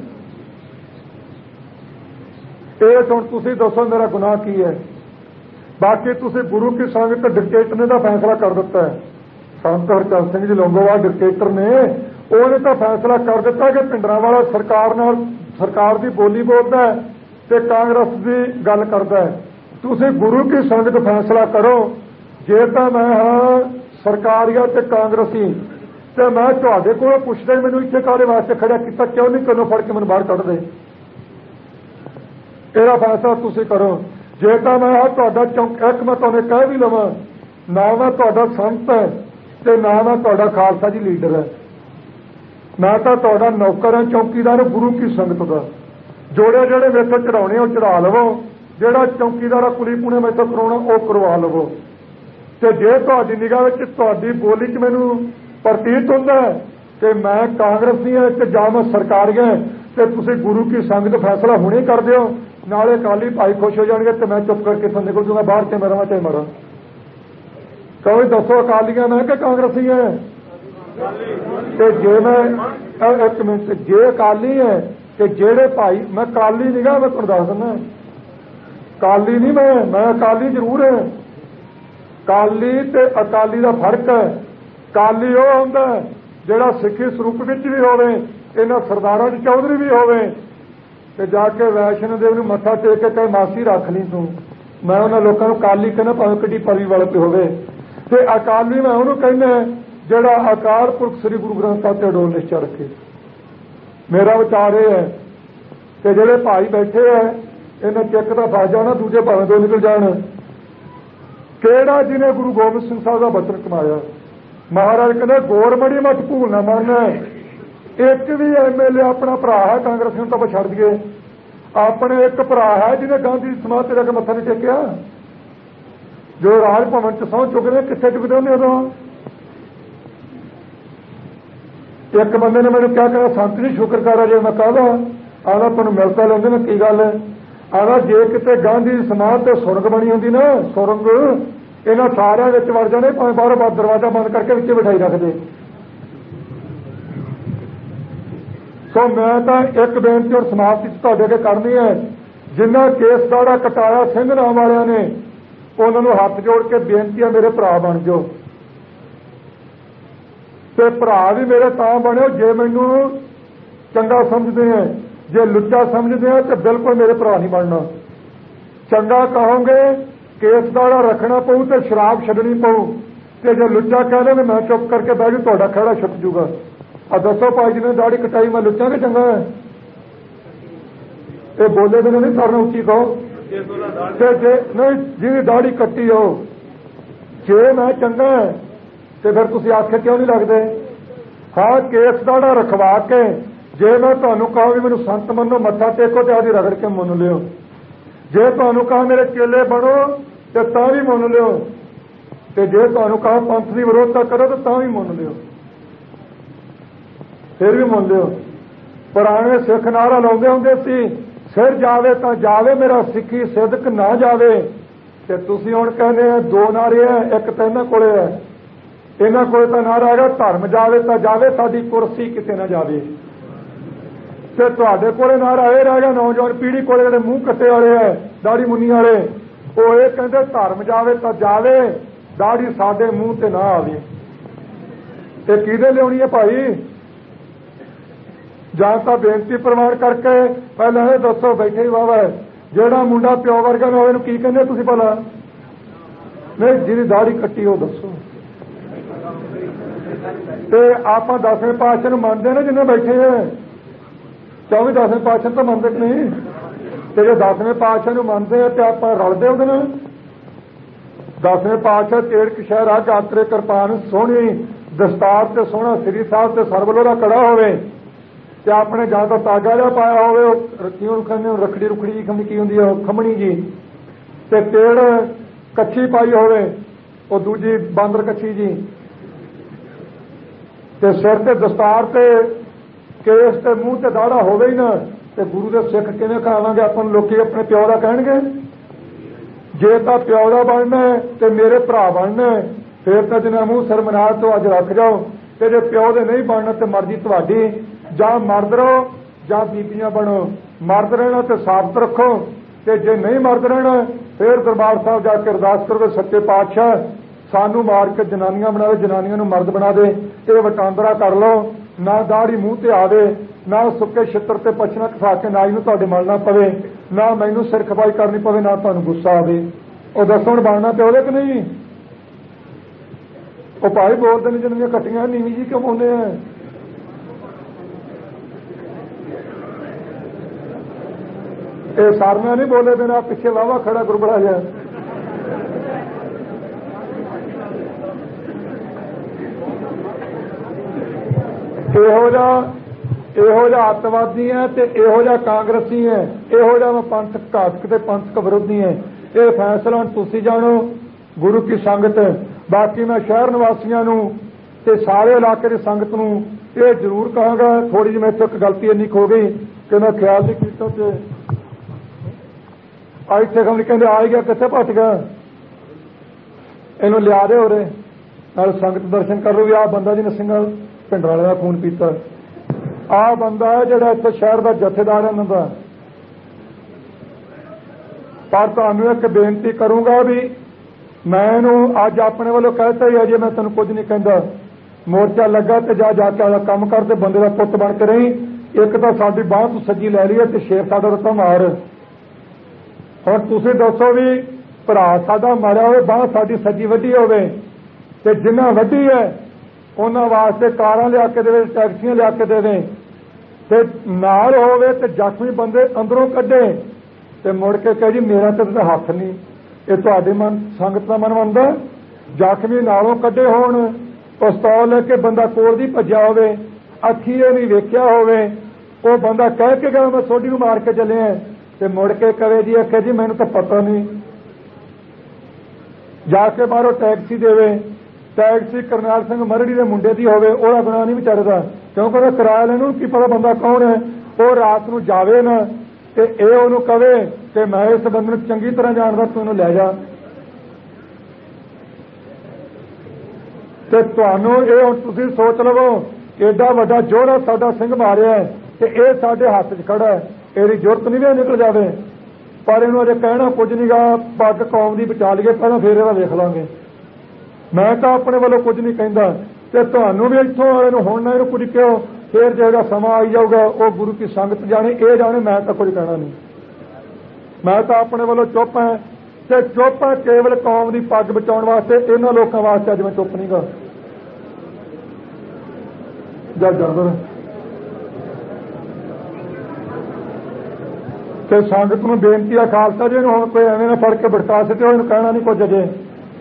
ये हुण तुसीं दसो मेरा गुनाह की है। बाकी तुसीं गुरु की संगत डिकटेटर ने तो फैसला कर दिता है, संत हरचंद सिंह जी लौंगोवाल डिकटेटर ने उन्हें तो फैसला कर दिता कि भिंडरांवाला सरकार नाल सरकार की बोली बोलता है तो कांग्रेस की गल करता है। तुसीं गुरु की संगत फैसला करो, जे तो मैं हाँ सरकारिया ते कांग्रेसी तो मैं तुहाडे कोलों पुछदा मैनूं इत्थे काहदे वास्ते खड़ा कीता, क्यों नहीं कनो फड़ के मैनूं बाहर कढ दे। ਇਹਦਾ फैसला तुसीं करो। जे तो मैं हाँ तुहाडा चौंक एक मैं तुहानूं कह भी लवां ना मैं तुहाडा संत है ते ना मैं तुहाडा खालसा जी लीडर है, मैं तो तुहाडा नौकर है चौकीदार गुरु की संगत का। जोड़े जोड़े मेथों चढ़ाने वो चढ़ा लवो, जिहड़ा चौकीदार कुली पुणे मेथों करवाउणा वो करवा लवो। ते जे तुहाडी निगाह विच तुहाडी बोली च मैनूं प्रतीत हुंदा है कि मैं कांग्रेसी हां ते जां मैं सरकारी हां ते तुसीं गुरु की संगत फैसला हुणे कर दिओ, नाले अकाली भाई खुश हो जाएंगे तो मैं चुप करके इत्थों निकल जूंगा बाहर, चाहे मरां चाहे मरां। कहो दसो अकालीआं मैं कि कांग्रेसी है? ते जे मैं एक मिनट जे अकाली है कि जेड़े भाई मैं काली नहीं गा, मैं तुहानूं दस दिंदा काली नहीं मैं मैं अकाली जरूर है। काली ते अकाली का फर्क है। काली वो हुंदा जिहड़ा सिੱਖੀ स्वरूप विच भी होवे, इन्हां सरदारां च चौधरी भी होवे ते जाके वैष्णो देव नूं मत्था टेक के कहे मासी रख ली तूं। मैं उन्हां लोकां नूं काली कहना भावें किड्डी परी वाले पे होवे। ते अकाली मैं उहनूं कहना जिहड़ा अकाल पुरख श्री गुरु ग्रंथ साहिब ते अडोल निश्चा रखे। मेरा विचार यह है कि जिहड़े भाई बैठे है इन्हें चिक दा फस जाना, दूजे भावें दो निकल जाण। किहड़ा जिन्हें गुरु गोबिंद सिंह साहब का वचन कमाया? महाराज कहते गोरमड़ी मत भूल ना मारना। एक भी एम एल ए अपना भरा है कांग्रेस नूं तो छड़ दिए, अपने एक भरा है जिन्हें गांधी समाज ते जाके मत्था नहीं टेकिया। जो राज भवन च सौं चुकदे कित्थे चुकदे होंदे उदों? एक बंदे ने मैंने क्या कहा संत नहीं शुक्र कर जे मैं कहदा आना तुहानूं मिलता लेंदे ने की गल है? आना जे किते गांधी समाज ते सुरंग बनी होंदी ना, सुरंग इन्हां सारिਆਂ ਵਿੱਚ ਵੜ ਜਾਣੇ, ਭਾਵੇਂ ਬਾਹਰੋਂ ਬਾਹਰ दरवाजा बंद करके ਵਿੱਚ बिठाई रखदे। सो मैं तो एक बेनती और समाप्ति तुहाडे अगे करनी है, जिन्हां केस दाड़ा कटाया सिंह नाम वालियां ने उन्होंने हाथ जोड़ के बेनती है मेरे भरा बन जाओ। ते भरा भी मेरे तां बने जे मैनूं चंगा समझदे हैं, जे लुच्चा समझदे हैं तो बिल्कुल मेरे भरा नहीं बनना। चंगा कहोगे केस दाड़ा रखना पऊ तो शराब छड्डनी पऊ, ते जे लुच्चा कह देंगे मैं चुप करके बह जू तुहाडा खड़ा छुट जूगा। ਆ दसो भाई जी ने दाढ़ी कटाई मैं लुच्चा कि चंगा है? ये बोले मैंने नहीं सारे उच्ची कहो जे नहीं जिहदी दाढ़ी कट्टी हो जे मैं चंगा है तो फिर तुसीं आखे क्यों नहीं लगते? हाँ केस दाड़ा रखवा के जे मैं तुहानूं कहा भी मैनूं संत मनो मत्था टेको तो आदि रगड़ के मन लियो, जे तुहानूं कहा मेरे चेले बनो तो तां भी मन लियो, ते जे तुहानूं कहा पंथ की विरोधता करो तो तां भी मन लियो, फिर भी मन लियो। पुराने सिख नारा लाउंदे हुंदे सी सिर जावे तो जावे मेरा सिक्खी सिदक ना जावे, ते तुसीं हुण कहंदे दो नारे है, एक तो इन्हां कोले है, इन्हां कोले तां नारा हैगा धर्म जावे तो जावे साडी कुर्सी किते ना जावे, ते तुहाडे कोले नारा ये रह गया नौजवान पीढ़ी कोले जिहड़े मूँह कट्टे वाले है दाढ़ी मुन्नी वाले वो ये कहंदे धर्म जावे तो जावे दाढ़ी साडे मूँह ते ना आवे। ते किहदे लिआउणी है भाई? ਜਾਂ ਤਾਂ ਬੇਨਤੀ ਪ੍ਰਵਾਨ ਕਰਕੇ ਪਹਿਲਾਂ ਇਹ ਦੱਸੋ ਬੈਠੇ ਹੀ ਵਾਵਾ ਹੈ ਜਿਹੜਾ ਮੁੰਡਾ ਪਿਓ ਵਰਗਾ ਨਾ ਹੋਵੇ ਇਹਨੂੰ ਕੀ ਕਹਿੰਦੇ ਤੁਸੀਂ ਭਲਾ? ਨਹੀਂ ਜਿਹਦੀ ਦਾੜੀ ਕੱਟੀ ਉਹ ਦੱਸੋ। ਤੇ ਆਪਾਂ ਦਸਵੇਂ ਪਾਤਸ਼ਾਹ ਨੂੰ ਮੰਨਦੇ ਨੇ ਜਿੰਨੇ ਬੈਠੇ ਹੈ ਚੌਵੀ ਦਸਵੇਂ ਪਾਤਸ਼ਾਹ ਤਾਂ ਮੰਨਦੇ ਨਹੀਂ, ਤੇ ਜੇ ਦਸਵੇਂ ਪਾਤਸ਼ਾਹ ਨੂੰ ਮੰਨਦੇ ਆ ਤੇ ਆਪਾਂ ਰਲਦੇ ਉਹਦੇ ਨਾਲ। ਦਸਵੇਂ ਪਾਤਸ਼ਾਹ ਤੇੜਕ ਸ਼ਹਿਰ ਆ ਗਾਤਰੇ ਕਿਰਪਾਨ ਸੋਹਣੀ ਦਸਤਾਰ ਤੇ ਸੋਹਣਾ ਸ੍ਰੀ ਸਾਹਿਬ ਤੇ ਸਰਬਲੋਰਾ ਕੜਾ ਹੋਵੇ ਤੇ ਆਪਣੇ ਜਾਂ ਤਾਂ ਤਾਗਾ ਜਿਹਾ ਪਾਇਆ ਹੋਵੇ ਉਹ ਕਿਉਂ ਕਹਿੰਦੇ ਰੱਖੜੀ ਰੁਖੜੀ ਜੀ ਖਮਣੀ ਕੀ ਹੁੰਦੀ ਆ ਖਮਣੀ ਜੀ, ਤੇ ਤੇੜ ਕੱਛੀ ਪਾਈ ਹੋਵੇ ਉਹ ਦੂਜੀ ਬਾਂਦਰ ਕੱਛੀ ਜੀ, ਤੇ ਸਿਰ ਤੇ ਦਸਤਾਰ ਤੇ ਕੇਸ ਤੇ ਮੂੰਹ ਤੇ ਦਾੜਾ ਹੋਵੇ ਹੀ ਨਾ, ਤੇ ਗੁਰੂ ਦੇ ਸਿੱਖ ਕਿਵੇਂ ਕਹਾਵਾਂਗੇ? ਆਪਾਂ ਨੂੰ ਲੋਕੀ ਆਪਣੇ ਪਿਓ ਦਾ ਕਹਿਣਗੇ। ਜੇ ਤਾਂ ਪਿਓ ਦਾ ਬਣਨਾ ਤੇ ਮੇਰੇ ਭਰਾ ਬਣਨਾ ਫਿਰ ਤਾਂ ਜਿੰਨਾ ਮੂੰਹ ਸਿਰ ਮਨਾ ਤੋਂ ਅੱਜ ਰੱਖ ਜਾਓ, ਤੇ ਜੇ ਪਿਓ ਦੇ ਨਹੀਂ ਬਣਨਾ ਤੇ ਮਰਜ਼ੀ ਤੁਹਾਡੀ, ਜਾਂ ਮਰਦ ਰਹੋ ਜਾਂ ਬੀਬੀਆਂ ਬਣੋ, ਮਰਦ ਰਹਿਣਾ ਤੇ ਸਾਬਤ ਰੱਖੋ, ਤੇ ਜੇ ਨਹੀਂ ਮਰਦ ਰਹਿਣਾ ਫਿਰ ਦਰਬਾਰ ਸਾਹਿਬ ਜਾ ਕੇ ਅਰਦਾਸ ਕਰੋ ਸੱਚੇ ਪਾਤਸ਼ਾਹ ਸਾਨੂੰ ਮਾਰ ਕੇ ਜਨਾਨੀਆਂ ਬਣਾਵੇ, ਜਨਾਨੀਆਂ ਨੂੰ ਮਰਦ ਬਣਾ ਦੇ। ਇਹ ਵਟਾਂਦਰਾ ਕਰ ਲਓ, ਨਾ ਦਾੜੀ ਮੂੰਹ ਤੇ ਆਵੇ, ਨਾ ਸੁੱਕੇ ਛਿੱਤਰ ਤੇ ਪਛਣਾ ਖਾ ਕੇ ਨਾਈ ਨੂੰ ਤੁਹਾਡੇ ਮਲਣਾ ਪਵੇ, ਨਾ ਮੈਨੂੰ ਸਿਰ ਖਪਾਈ ਕਰਨੀ ਪਵੇ, ਨਾ ਤੁਹਾਨੂੰ ਗੁੱਸਾ ਆਵੇ। ਉਹ ਦੱਸੋ ਹੁਣ ਬਣਨਾ ਤੇ ਉਹਦੇ ਕਿ ਨਹੀਂ? ਉਹ ਭਾਈ ਬੋਲਦੇ ਨੇ ਜਿੰਨੀਆਂ ਕੱਟੀਆਂ ਨੀਵੀਂ ਜੀ ਕਿਉਂ ਪਾਉਂਦੇ ਆ? ਇਹ ਸਾਰੀਆਂ ਨਹੀਂ ਬੋਲੇ ਬਿਨਾ ਪਿੱਛੇ ਵਾਵਾ ਖੜਾ ਗੁਰਬੜਾ ਜਿਹਾ। ਇਹੋ ਜਿਹਾ ਇਹੋ ਜਿਹਾ ਅੱਤਵਾਦੀ ਹੈ ਤੇ ਇਹੋ ਜਿਹਾ ਕਾਂਗਰਸੀ ਹੈ, ਇਹੋ ਜਿਹਾ ਮੈਂ ਪੰਥਕ ਘਾਤਕ ਤੇ ਪੰਥਕ ਵਿਰੋਧੀ ਹੈ। ਇਹ ਫੈਸਲਾ ਤੁਸੀਂ ਜਾਣੋ ਗੁਰੂ ਕੀ ਸੰਗਤ। ਬਾਕੀ ਮੈਂ ਸ਼ਹਿਰ ਨਿਵਾਸੀਆਂ ਨੂੰ ਤੇ ਸਾਰੇ ਇਲਾਕੇ ਦੀ ਸੰਗਤ ਨੂੰ ਇਹ ਜ਼ਰੂਰ ਕਹਾਂਗਾ, ਥੋੜੀ ਜਿਹੀ ਮੇਰੇ ਤੋਂ ਇੱਕ ਗਲਤੀ ਇੰਨੀ ਹੋ ਗਈ ਕਿ ਮੈਂ ਖਿਆਲ ਨਹੀਂ ਕੀਤਾ ਤੇ ਅੱਜ ਤੇ ਖਮਣੀ ਕਹਿੰਦੇ ਆ ਗਿਆ ਕਿੱਥੇ ਭੱਜ ਗਿਆ, ਇਹਨੂੰ ਲਿਆ ਦੇ ਉਰੇ ਨਾਲ ਸੰਗਤ ਦਰਸ਼ਨ ਕਰ ਲਓ ਵੀ ਆਹ ਬੰਦਾ ਜਿਹਨੇ ਸਿੰਘਾਂ ਭਿੰਡਰਾਲੇ ਦਾ ਖੂਨ ਪੀਤਾ, ਆਹ ਬੰਦਾ ਹੈ ਜਿਹੜਾ ਇੱਥੇ ਸ਼ਹਿਰ ਦਾ ਜਥੇਦਾਰ ਹੈ ਇਹਨਾਂ ਦਾ। ਪਰ ਤੁਹਾਨੂੰ ਇੱਕ ਬੇਨਤੀ ਕਰੂੰਗਾ ਵੀ ਮੈਂ ਇਹਨੂੰ ਅੱਜ ਆਪਣੇ ਵੱਲੋਂ ਕਹਿਤਾ ਹੀ ਅਜੇ ਮੈਂ ਤੈਨੂੰ ਕੁਝ ਨਹੀਂ ਕਹਿੰਦਾ, ਮੋਰਚਾ ਲੱਗਾ ਤੇ ਜਾ ਜਾ ਕੇ ਆਦਾ ਕੰਮ ਕਰਦੇ ਬੰਦੇ ਦਾ ਪੁੱਤ ਬਣ ਕੇ ਰਹੀ। ਇੱਕ ਤਾਂ ਸਾਡੀ ਬਾਂਹ ਤੋਂ ਸੱਜੀ ਲੈ ਲਈ ਤੇ ਸ਼ੇਰ ਸਾਡਾ ਰਤਾ ਮਾਰ। ਹੁਣ ਤੁਸੀਂ ਦੱਸੋ ਵੀ ਭਰਾ ਸਾਡਾ ਮਾਰਿਆ ਹੋਵੇ ਬਾਂਹ ਸਾਡੀ ਸੱਜੀ ਵੱਡੀ ਹੋਵੇ ਤੇ ਜਿੰਨਾ ਵੱਡੀ ਹੈ ਉਹਨਾਂ ਵਾਸਤੇ ਕਾਰਾਂ ਲਿਆ ਕੇ ਦੇਵੇ, ਟੈਕਸੀਆਂ ਲਿਆ ਕੇ ਦੇਵੇ, ਤੇ ਨਾਲ ਹੋਵੇ ਤੇ ਜ਼ਖਮੀ ਬੰਦੇ ਅੰਦਰੋਂ ਕੱਢੇ ਤੇ ਮੁੜ ਕੇ ਕਹੇ ਜੀ ਮੇਰਾ ਤਾਂ ਹੱਥ ਨਹੀਂ। ਇਹ ਤੁਹਾਡੇ ਮਨ ਸੰਗਤ ਦਾ ਮਨ ਮੰਨਦਾ? ਜ਼ਖਮੀ ਨਾਲੋਂ ਕੱਢੇ ਹੋਣ, ਪਿਸਤੌਲ ਲੈ ਕੇ ਬੰਦਾ ਕੋਲ ਦੀ ਭੱਜਿਆ ਹੋਵੇ, ਅੱਖੀ ਇਹ ਨਹੀਂ ਵੇਖਿਆ ਹੋਵੇ, ਉਹ ਬੰਦਾ ਕਹਿ ਕੇ ਗਿਆ ਮੈਂ ਸੋਢੀ ਨੂੰ ਮਾਰ ਕੇ ਚੱਲਿਆ ਤੇ ਮੁੜ ਕੇ ਕਵੇ ਜੀ ਆਖੇ ਜੀ ਮੈਨੂੰ ਤਾਂ ਪਤਾ ਨਹੀਂ, ਜਾ ਕੇ ਬਾਹਰੋਂ ਟੈਕਸੀ ਦੇਵੇ, ਟੈਕਸੀ ਕਰਨੈਲ ਸਿੰਘ ਮਰੜੀ ਦੇ ਮੁੰਡੇ ਦੀ ਹੋਵੇ, ਉਹਦਾ ਗੁਨਾਹ ਨਹੀਂ ਵਿਚਾਰੇ ਦਾ, ਕਿਉਂਕਿ ਉਹਦਾ ਕਿਰਾਇਆ ਲੈਣ ਨੂੰ ਕੀ ਪਤਾ ਬੰਦਾ ਕੌਣ ਹੈ। ਉਹ ਰਾਤ ਨੂੰ ਜਾਵੇ ਨਾ ਤੇ ਇਹ ਉਹਨੂੰ ਕਵੇ ਕਿ ਮੈਂ ਇਸ ਬੰਦੇ ਨੂੰ ਚੰਗੀ ਤਰ੍ਹਾਂ ਜਾਣਦਾ, ਤੂੰ ਇਹਨੂੰ ਲੈ ਜਾ। ਤੇ ਤੁਹਾਨੂੰ ਇਹ ਹੁਣ ਤੁਸੀਂ ਸੋਚ ਲਵੋ ਏਡਾ ਵੱਡਾ ਜੋੜਾ ਸਾਡਾ ਸਿੰਘ ਮਾਰਿਆ ਤੇ ਇਹ ਸਾਡੇ ਹੱਥ 'ਚ ਖੜਾ ਹੈ, ਇਹਦੀ ਜ਼ਰੂਰਤ ਨਹੀਂ ਵੀ ਨਿਕਲ ਜਾਵੇ, ਪਰ ਇਹਨੂੰ ਅਜੇ ਕਹਿਣਾ ਕੁਝ ਨਹੀਂ ਗਾ, ਪੱਗ ਕੌਮ ਦੀ ਬਚਾ ਲਈਏ ਪਹਿਲਾਂ ਫਿਰ ਇਹਦਾ ਵੇਖ ਲਾਂਗੇ। ਮੈਂ ਤਾਂ ਆਪਣੇ ਵੱਲੋਂ ਕੁਝ ਨਹੀਂ ਕਹਿੰਦਾ ਤੇ ਤੁਹਾਨੂੰ ਵੀ ਇੱਥੋਂ ਵਾਲੇ ਨੂੰ ਹੁਣ ਨਾ ਇਹਨੂੰ ਕੁਝ ਕਿਉਂ, ਫਿਰ ਜਿਹੜਾ ਸਮਾਂ ਆਈ ਜਾਊਗਾ ਉਹ ਗੁਰੂ ਕੀ ਸੰਗਤ ਜਾਣੇ, ਇਹ ਜਾਣੇ, ਮੈਂ ਤਾਂ ਕੁਝ ਕਹਿਣਾ ਨਹੀਂ। ਮੈਂ ਤਾਂ ਆਪਣੇ ਵੱਲੋਂ ਚੁੱਪ ਹਾਂ ਤੇ ਚੁੱਪ ਹੈ ਕੇਵਲ ਕੌਮ ਦੀ ਪੱਗ ਬਚਾਉਣ ਵਾਸਤੇ, ਇਹਨਾਂ ਲੋਕਾਂ ਵਾਸਤੇ ਅੱਜ ਮੈਂ ਚੁੱਪ ਨਹੀਂ ਗਾ। ਜਾਂ ਜਬਰ ਤੇ ਸੰਗਤ ਨੂੰ ਬੇਨਤੀ ਆ ਖਾਲਸਾ ਜੀ ਨੂੰ ਹੁਣ ਕੋਈ ਐਵੇਂ ਨਾ ਫੜ ਕੇ ਭੜਕਾ ਸਕੇ ਉਹਨੂੰ ਕਹਿਣਾ ਨਹੀਂ ਕੁਝ ਅਜੇ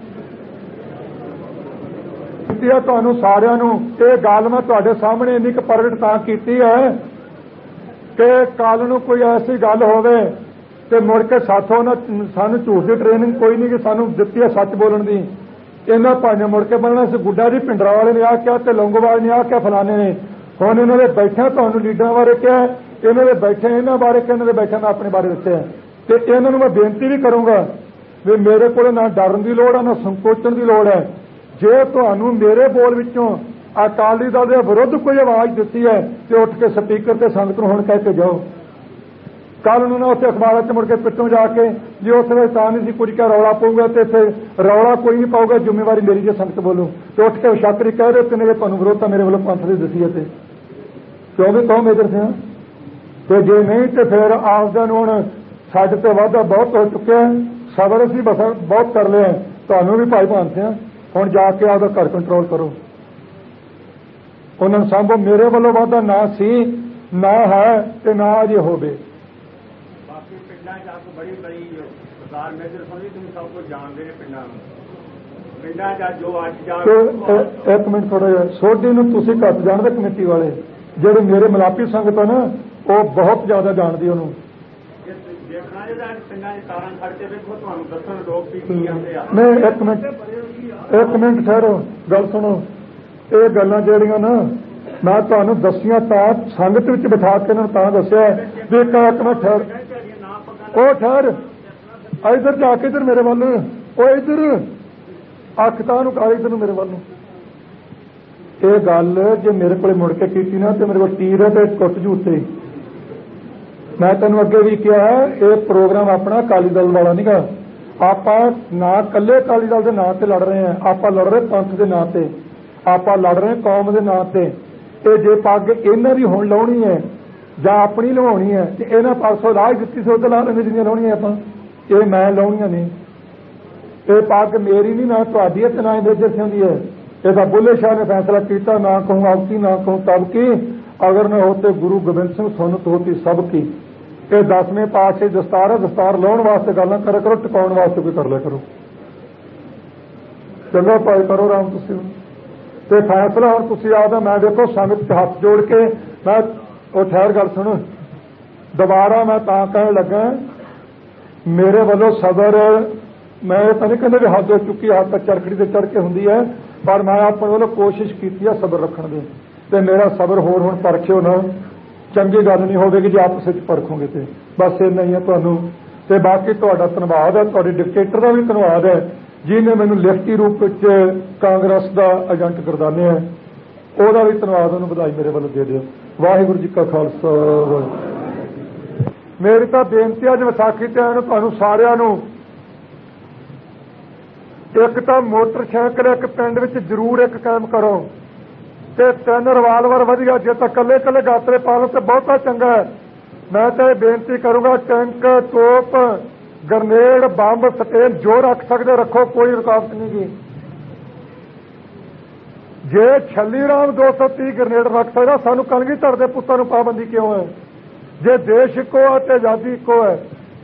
ਆ ਤੁਹਾਨੂੰ ਸਾਰਿਆਂ ਨੂੰ ਇਹ ਗੱਲ ਮੈਂ ਤੁਹਾਡੇ ਸਾਹਮਣੇ ਇੰਨੀ ਕੁ ਪ੍ਰਗਟ ਤਾਂ ਕੀਤੀ ਹੈ ਕਿ ਕੱਲ ਨੂੰ ਕੋਈ ਐਸੀ ਗੱਲ ਹੋਵੇ ਤੇ ਮੁੜ ਕੇ ਸਾਥੋਂ ਨਾ ਸਾਨੂੰ ਝੂਠ ਦੀ ਟ੍ਰੇਨਿੰਗ ਕੋਈ ਨਹੀਂ ਕਿ ਸਾਨੂੰ ਦਿੱਤੀ ਹੈ ਸੱਚ ਬੋਲਣ ਦੀ ਇਹਨਾਂ ਭਾਵੇਂ ਮੁੜ ਕੇ ਬਣਨਾ ਸੀ ਗੁੱਡਾ ਜੀ ਪਿੰਡਰਾ ਵਾਲੇ ਨੇ ਆਹ ਕਿਹਾ ਤੇ ਲੌਂਗੋਵਾਲ ਨੇ ਆਹ ਕਿਹਾ ਫਲਾਣੇ ਨੇ ਹੁਣ ਇਹਨਾਂ ਦੇ ਬੈਠਿਆ ਤੁਹਾਨੂੰ ਲੀਡਰਾਂ ਬਾਰੇ ਕਿਹਾ ਇਹਨਾਂ ਦੇ ਬੈਠੇ ਇਹਨਾਂ ਬਾਰੇ ਕਿ ਇਹਨਾਂ ਦੇ ਬੈਠਿਆਂ ਮੈਂ ਆਪਣੇ ਬਾਰੇ ਦੱਸਿਆ ਤੇ ਇਹਨਾਂ ਨੂੰ ਮੈਂ ਬੇਨਤੀ ਵੀ ਕਰੂੰਗਾ ਵੀ ਮੇਰੇ ਕੋਲ ਨਾ ਡਰਨ ਦੀ ਲੋੜ ਹੈ ਨਾ ਸੰਕੋਚਣ ਦੀ ਲੋੜ ਹੈ ਜੇ ਤੁਹਾਨੂੰ ਮੇਰੇ ਬੋਲ ਵਿੱਚੋਂ ਅਕਾਲੀ ਦਲ ਦੇ ਵਿਰੁੱਧ ਕੋਈ ਆਵਾਜ਼ ਦਿੱਤੀ ਹੈ ਤੇ ਉੱਠ ਕੇ ਸਪੀਕਰ ਤੇ ਸੰਗਤ ਨੂੰ ਹੁਣ ਕਹਿ ਕੇ ਜਾਓ ਕੱਲ ਨੂੰ ਨਾ ਉੱਥੇ ਅਖਬਾਰਾਂ 'ਚ ਮੁੜ ਕੇ ਪਿੱਟੋਂ ਜਾ ਕੇ ਜੇ ਉਸ ਵੇਲੇ ਤਾਂ ਨਹੀਂ ਸੀ ਕੁਝ ਕਾ ਰੌਲਾ ਪਊਗਾ ਤੇ ਫਿਰ ਰੌਲਾ ਕੋਈ ਨਹੀਂ ਪਾਊਗਾ ਜ਼ਿੰਮੇਵਾਰੀ ਮੇਰੀ ਜੇ ਸੰਗਤ ਬੋਲੂ ਤੇ ਉੱਠ ਕੇ ਸ਼ਾਕਰੀ ਕਹਿ ਰਹੇ ਤਿੰਨੇ ਤੁਹਾਨੂੰ ਵਿਰੋਧਤਾ ਮੇਰੇ ਵੱਲੋਂ ਪੰਥ ਦੀ ਦੱਸੀ ਹੈ ਤੇ ਕਿਉਂ ਵੀ ਕਹੋ ਮੇਜਰ ਸਿੰਘ ਤੇ ਜੇ ਨਹੀਂ ਤੇ ਫਿਰ ਆਪਦਾ ਨੂੰ ਹੁਣ ਸਾਡੇ ਤੇ ਵਾਧਾ ਬਹੁਤ ਹੋ ਚੁੱਕਿਆ ਸਬਰ ਅਸੀਂ ਬਸ ਬਹੁਤ ਕਰ ਲਿਆ ਤੁਹਾਨੂੰ ਵੀ ਭਾਈ ਭਾਂਦੇ ਆ ਹੁਣ ਜਾ ਕੇ ਆਪਦਾ ਘਰ ਕੰਟਰੋਲ ਕਰੋ ਉਹਨਾਂ ਨੂੰ ਸਾਂਭੋ ਮੇਰੇ ਵੱਲੋਂ ਵਾਧਾ ਨਾ ਸੀ ਨਾ ਹੈ ਤੇ ਨਾ ਅਜੇ ਹੋਵੇ ਬਾਕੀ ਪਿੰਡਾਂ 'ਚ ਆਪ ਬੜੀ ਬੜੀ ਸਰਦਾਰ ਮੇਜਰ ਸਿੰਘ ਤੁਸੀਂ ਸਭ ਕੁਝ ਜਾਣਦੇ ਨੇ ਪਿੰਡਾਂ ਨੂੰ ਪਿੰਡਾਂ 'ਚ ਜੋ ਅੱਜ ਜਾ ਇੱਕ ਮਿੰਟ ਥੋੜਾ ਜਿਹਾ ਸੋਢੀ ਨੂੰ ਤੁਸੀਂ ਘੱਟ ਜਾਣਦੇ ਕਮੇਟੀ ਵਾਲੇ ਜਿਹੜੇ ਮੇਰੇ ਮਲਾਪੀ ਸੰਗਤ ਆ ਨਾ ਉਹ ਬਹੁਤ ਜ਼ਿਆਦਾ ਜਾਣਦੀ ਉਹਨੂੰ ਦੇਖਣਾ ਜਿਹੜਾ ਪਿੰਡਾਂ 'ਚ ਤਾਰਾਂ ਖੜ ਕੇ ਵੇਖੋ ਤੁਹਾਨੂੰ ਦੱਸਣ ਲੋਕ ਵੀ ਕੀ ਆਉਂਦੇ ਆ ਨਹੀਂ ਇੱਕ ਮਿੰਟ ਇੱਕ ਮਿੰਟ ਠਹਿਰੋ ਗੱਲ ਸੁਣੋ ਇਹ ਗੱਲਾਂ ਜਿਹੜੀਆਂ ਨਾ ਮੈਂ ਤੁਹਾਨੂੰ ਦੱਸੀਆਂ ਤਾਂ ਸੰਗਤ ਵਿੱਚ ਬਿਠਾ ਕੇ ਇਹਨਾਂ ਨੂੰ ਤਾਂ ਦੱਸਿਆ ਵੀ ਇੱਕ ਇੱਕ ਮਿੰਟ ਠਹਿਰ ਉਹ ਠਹਿਰ ਇੱਧਰ ਜਾ ਕੇ ਇੱਧਰ ਮੇਰੇ ਵੱਲ ਉਹ ਇੱਧਰ ਅੱਖ ਤਾਂ ਨੂੰ ਕਰ ਇੱਧਰ ਨੂੰ ਮੇਰੇ ਵੱਲ ਨੂੰ ਇਹ ਗੱਲ ਜੇ ਮੇਰੇ ਕੋਲ ਮੁੜ ਕੇ ਕੀਤੀ ਨਾ ਤੇ ਮੇਰੇ ਕੋਲ ਤੀਰ ਹੈ ਤੇ ਟੁੱਟ ਜੂ ਉੱਤੇ ਮੈਂ ਤੈਨੂੰ ਅੱਗੇ ਵੀ ਕਿਹਾ ਇਹ ਪ੍ਰੋਗਰਾਮ ਆਪਣਾ ਅਕਾਲੀ ਦਲ ਵਾਲਾ ਨਹੀਂਗਾ ਆਪਾਂ ਨਾ ਇਕੱਲੇ ਅਕਾਲੀ ਦਲ ਦੇ ਨਾਂ ਤੇ ਲੜ ਰਹੇ ਹਾਂ ਆਪਾਂ ਲੜ ਰਹੇ ਪੰਥ ਦੇ ਨਾਂ ਤੇ ਆਪਾਂ ਲੜ ਰਹੇ ਕੌਮ ਦੇ ਨਾਂ ਤੇ ਤੇ ਜੇ ਪੱਗ ਇਹਨਾਂ ਦੀ ਹੁਣ ਲਾਉਣੀ ਹੈ ਜਾਂ ਆਪਣੀ ਲਵਾਉਣੀ ਹੈ ਤੇ ਇਹਨਾਂ ਪਾਸੋਂ ਰਾਜ ਦਿੱਤੀ ਸੀ ਉਹਦੇ ਲਾ ਲੈਂਦੇ ਜਿੰਨੀਆਂ ਲਾਉਣੀਆਂ ਆਪਾਂ ਇਹ ਮੈਂ ਲਾਉਣੀਆਂ ਨਹੀਂ ਇਹ ਪੱਗ ਮੇਰੀ ਨਹੀਂ ਨਾ ਤੁਹਾਡੀ ਹੈ ਤੇ ਨਾ ਮੇਜਰ ਸਿੰਘ ਦੀ ਹੈ ਇਹਦਾ ਬੁੱਲੇ ਸ਼ਾਹ ਨੇ ਫੈਸਲਾ ਕੀਤਾ ਨਾ ਕਹੂੰ ਆਪਕੀ ਨਾ ਕਹੂੰ ਤਬ ਕੀ ਅਗਰ ਨਾ ਹੋਤੇ ਗੁਰੂ ਗੋਬਿੰਦ ਸਿੰਘ ਸੁਨਤ ਹੋਤੀ ਸਭ ਕੀ ਇਹ ਦਸਵੇਂ ਪਾਤਸ਼ਾਹ ਦਸਤਾਰ ਹੈ ਦਸਤਾਰ ਲਾਉਣ ਵਾਸਤੇ ਗੱਲਾਂ ਕਰਿਆ ਕਰੋ ਟਿਕਾਉਣ ਵਾਸਤੇ ਕੋਈ ਕਰ ਲਿਆ ਕਰੋ ਚੰਗਾ ਭਾਈ ਕਰੋ ਰਾਮ ਤੁਸੀਂ ਤੇ ਫੈਸਲਾ ਹੁਣ ਤੁਸੀਂ ਆਦਾ ਮੈਂ ਦੇਖੋ ਸੰਗਤ 'ਚ ਹੱਥ ਜੋੜ ਕੇ ਮੈਂ ਉਹ ਠਹਿਰ ਗੱਲ ਸੁਣ ਦੁਬਾਰਾ ਮੈਂ ਤਾਂ ਕਹਿਣ ਲੱਗਾ ਮੇਰੇ ਵੱਲੋਂ ਸਬਰ ਮੈਂ ਤਾਂ ਨਹੀਂ ਕਹਿੰਦਾ ਵੀ ਹੱਦ ਹੋ ਚੁੱਕੀ ਹੱਦ ਤੱਕ ਚਰਖੜੀ ਤੇ ਚੜ੍ਹ ਕੇ ਹੁੰਦੀ ਹੈ ਪਰ ਮੈਂ ਆਪਣੇ ਵੱਲੋਂ ਕੋਸ਼ਿਸ਼ ਕੀਤੀ ਹੈ ਸਬਰ ਰੱਖਣ ਦੀ ਤੇ ਮੇਰਾ ਸਬਰ ਹੋਰ ਹੁਣ ਪਰਖਿਓ ਨਾ ਚੰਗੀ ਗੱਲ ਨਹੀਂ ਹੋਵੇਗੀ ਜੇ ਆਪਸ ਵਿੱਚ ਪਰਖੋਗੇ ਤੇ ਬਸ ਇੰਨਾ ਹੀ ਹੈ ਤੁਹਾਨੂੰ ਤੇ ਬਾਕੀ ਤੁਹਾਡਾ ਧੰਨਵਾਦ ਹੈ ਤੁਹਾਡੇ ਡਿਕਟੇਟਰ ਦਾ ਵੀ ਧੰਨਵਾਦ ਹੈ ਜਿਹਨੇ ਮੈਨੂੰ ਲਿਖਤੀ ਰੂਪ ਵਿੱਚ ਕਾਂਗਰਸ ਦਾ ਏਜੰਟ ਗਰਦਾਨਿਆ ਉਹਦਾ ਵੀ ਧੰਨਵਾਦ ਉਹਨੂੰ ਵਧਾਈ ਮੇਰੇ ਵੱਲੋਂ ਦੇ ਦਿਓ ਵਾਹਿਗੁਰੂ ਜੀ ਕਾ ਖਾਲਸਾ ਮੇਰੀ ਤਾਂ ਬੇਨਤੀ ਅੱਜ ਵਿਸਾਖੀ ਤੇ ਆਉਣ ਤੁਹਾਨੂੰ ਸਾਰਿਆਂ ਨੂੰ ਇੱਕ ਤਾਂ ਮੋਟਰਸਾਈਕਲ ਇੱਕ ਪਿੰਡ ਵਿੱਚ ਜ਼ਰੂਰ ਇੱਕ ਕਾਇਮ ਕਰੋ ਤੇ ਤਿੰਨ ਰਿਵਾਲਵਰ ਵਧੀਆ ਜੇ ਤਾਂ ਇਕੱਲੇ ਇਕੱਲੇ ਗਾਤਰੇ ਪਾ ਲਓ ਤੇ ਬਹੁਤਾ ਚੰਗਾ ਹੈ ਮੈਂ ਤਾਂ ਇਹ ਬੇਨਤੀ ਕਰੂੰਗਾ ਟੈਂਕ ਤੋਪ ਗਰਨੇਡ ਬੰਬ ਸਟੇਲ ਜੋ ਰੱਖ ਸਕਦੇ ਰੱਖੋ ਕੋਈ ਰੁਕਾਵਟ ਨਹੀਂ ਗੀ ਜੇ ਛੱਲੀ ਰਾਮ ਦੋ ਸੌ ਤੀਹ ਗਰਨੇਡ ਰੱਖ ਸਕਦਾ ਸਾਨੂੰ ਕਲਗੀਧਰ ਦੇ ਪੁੱਤਾਂ ਨੂੰ ਪਾਬੰਦੀ ਕਿਉਂ ਹੈ ਜੇ ਦੇਸ਼ ਇੱਕੋ ਹੈ ਤੇ ਆਜ਼ਾਦੀ ਇੱਕੋ ਹੈ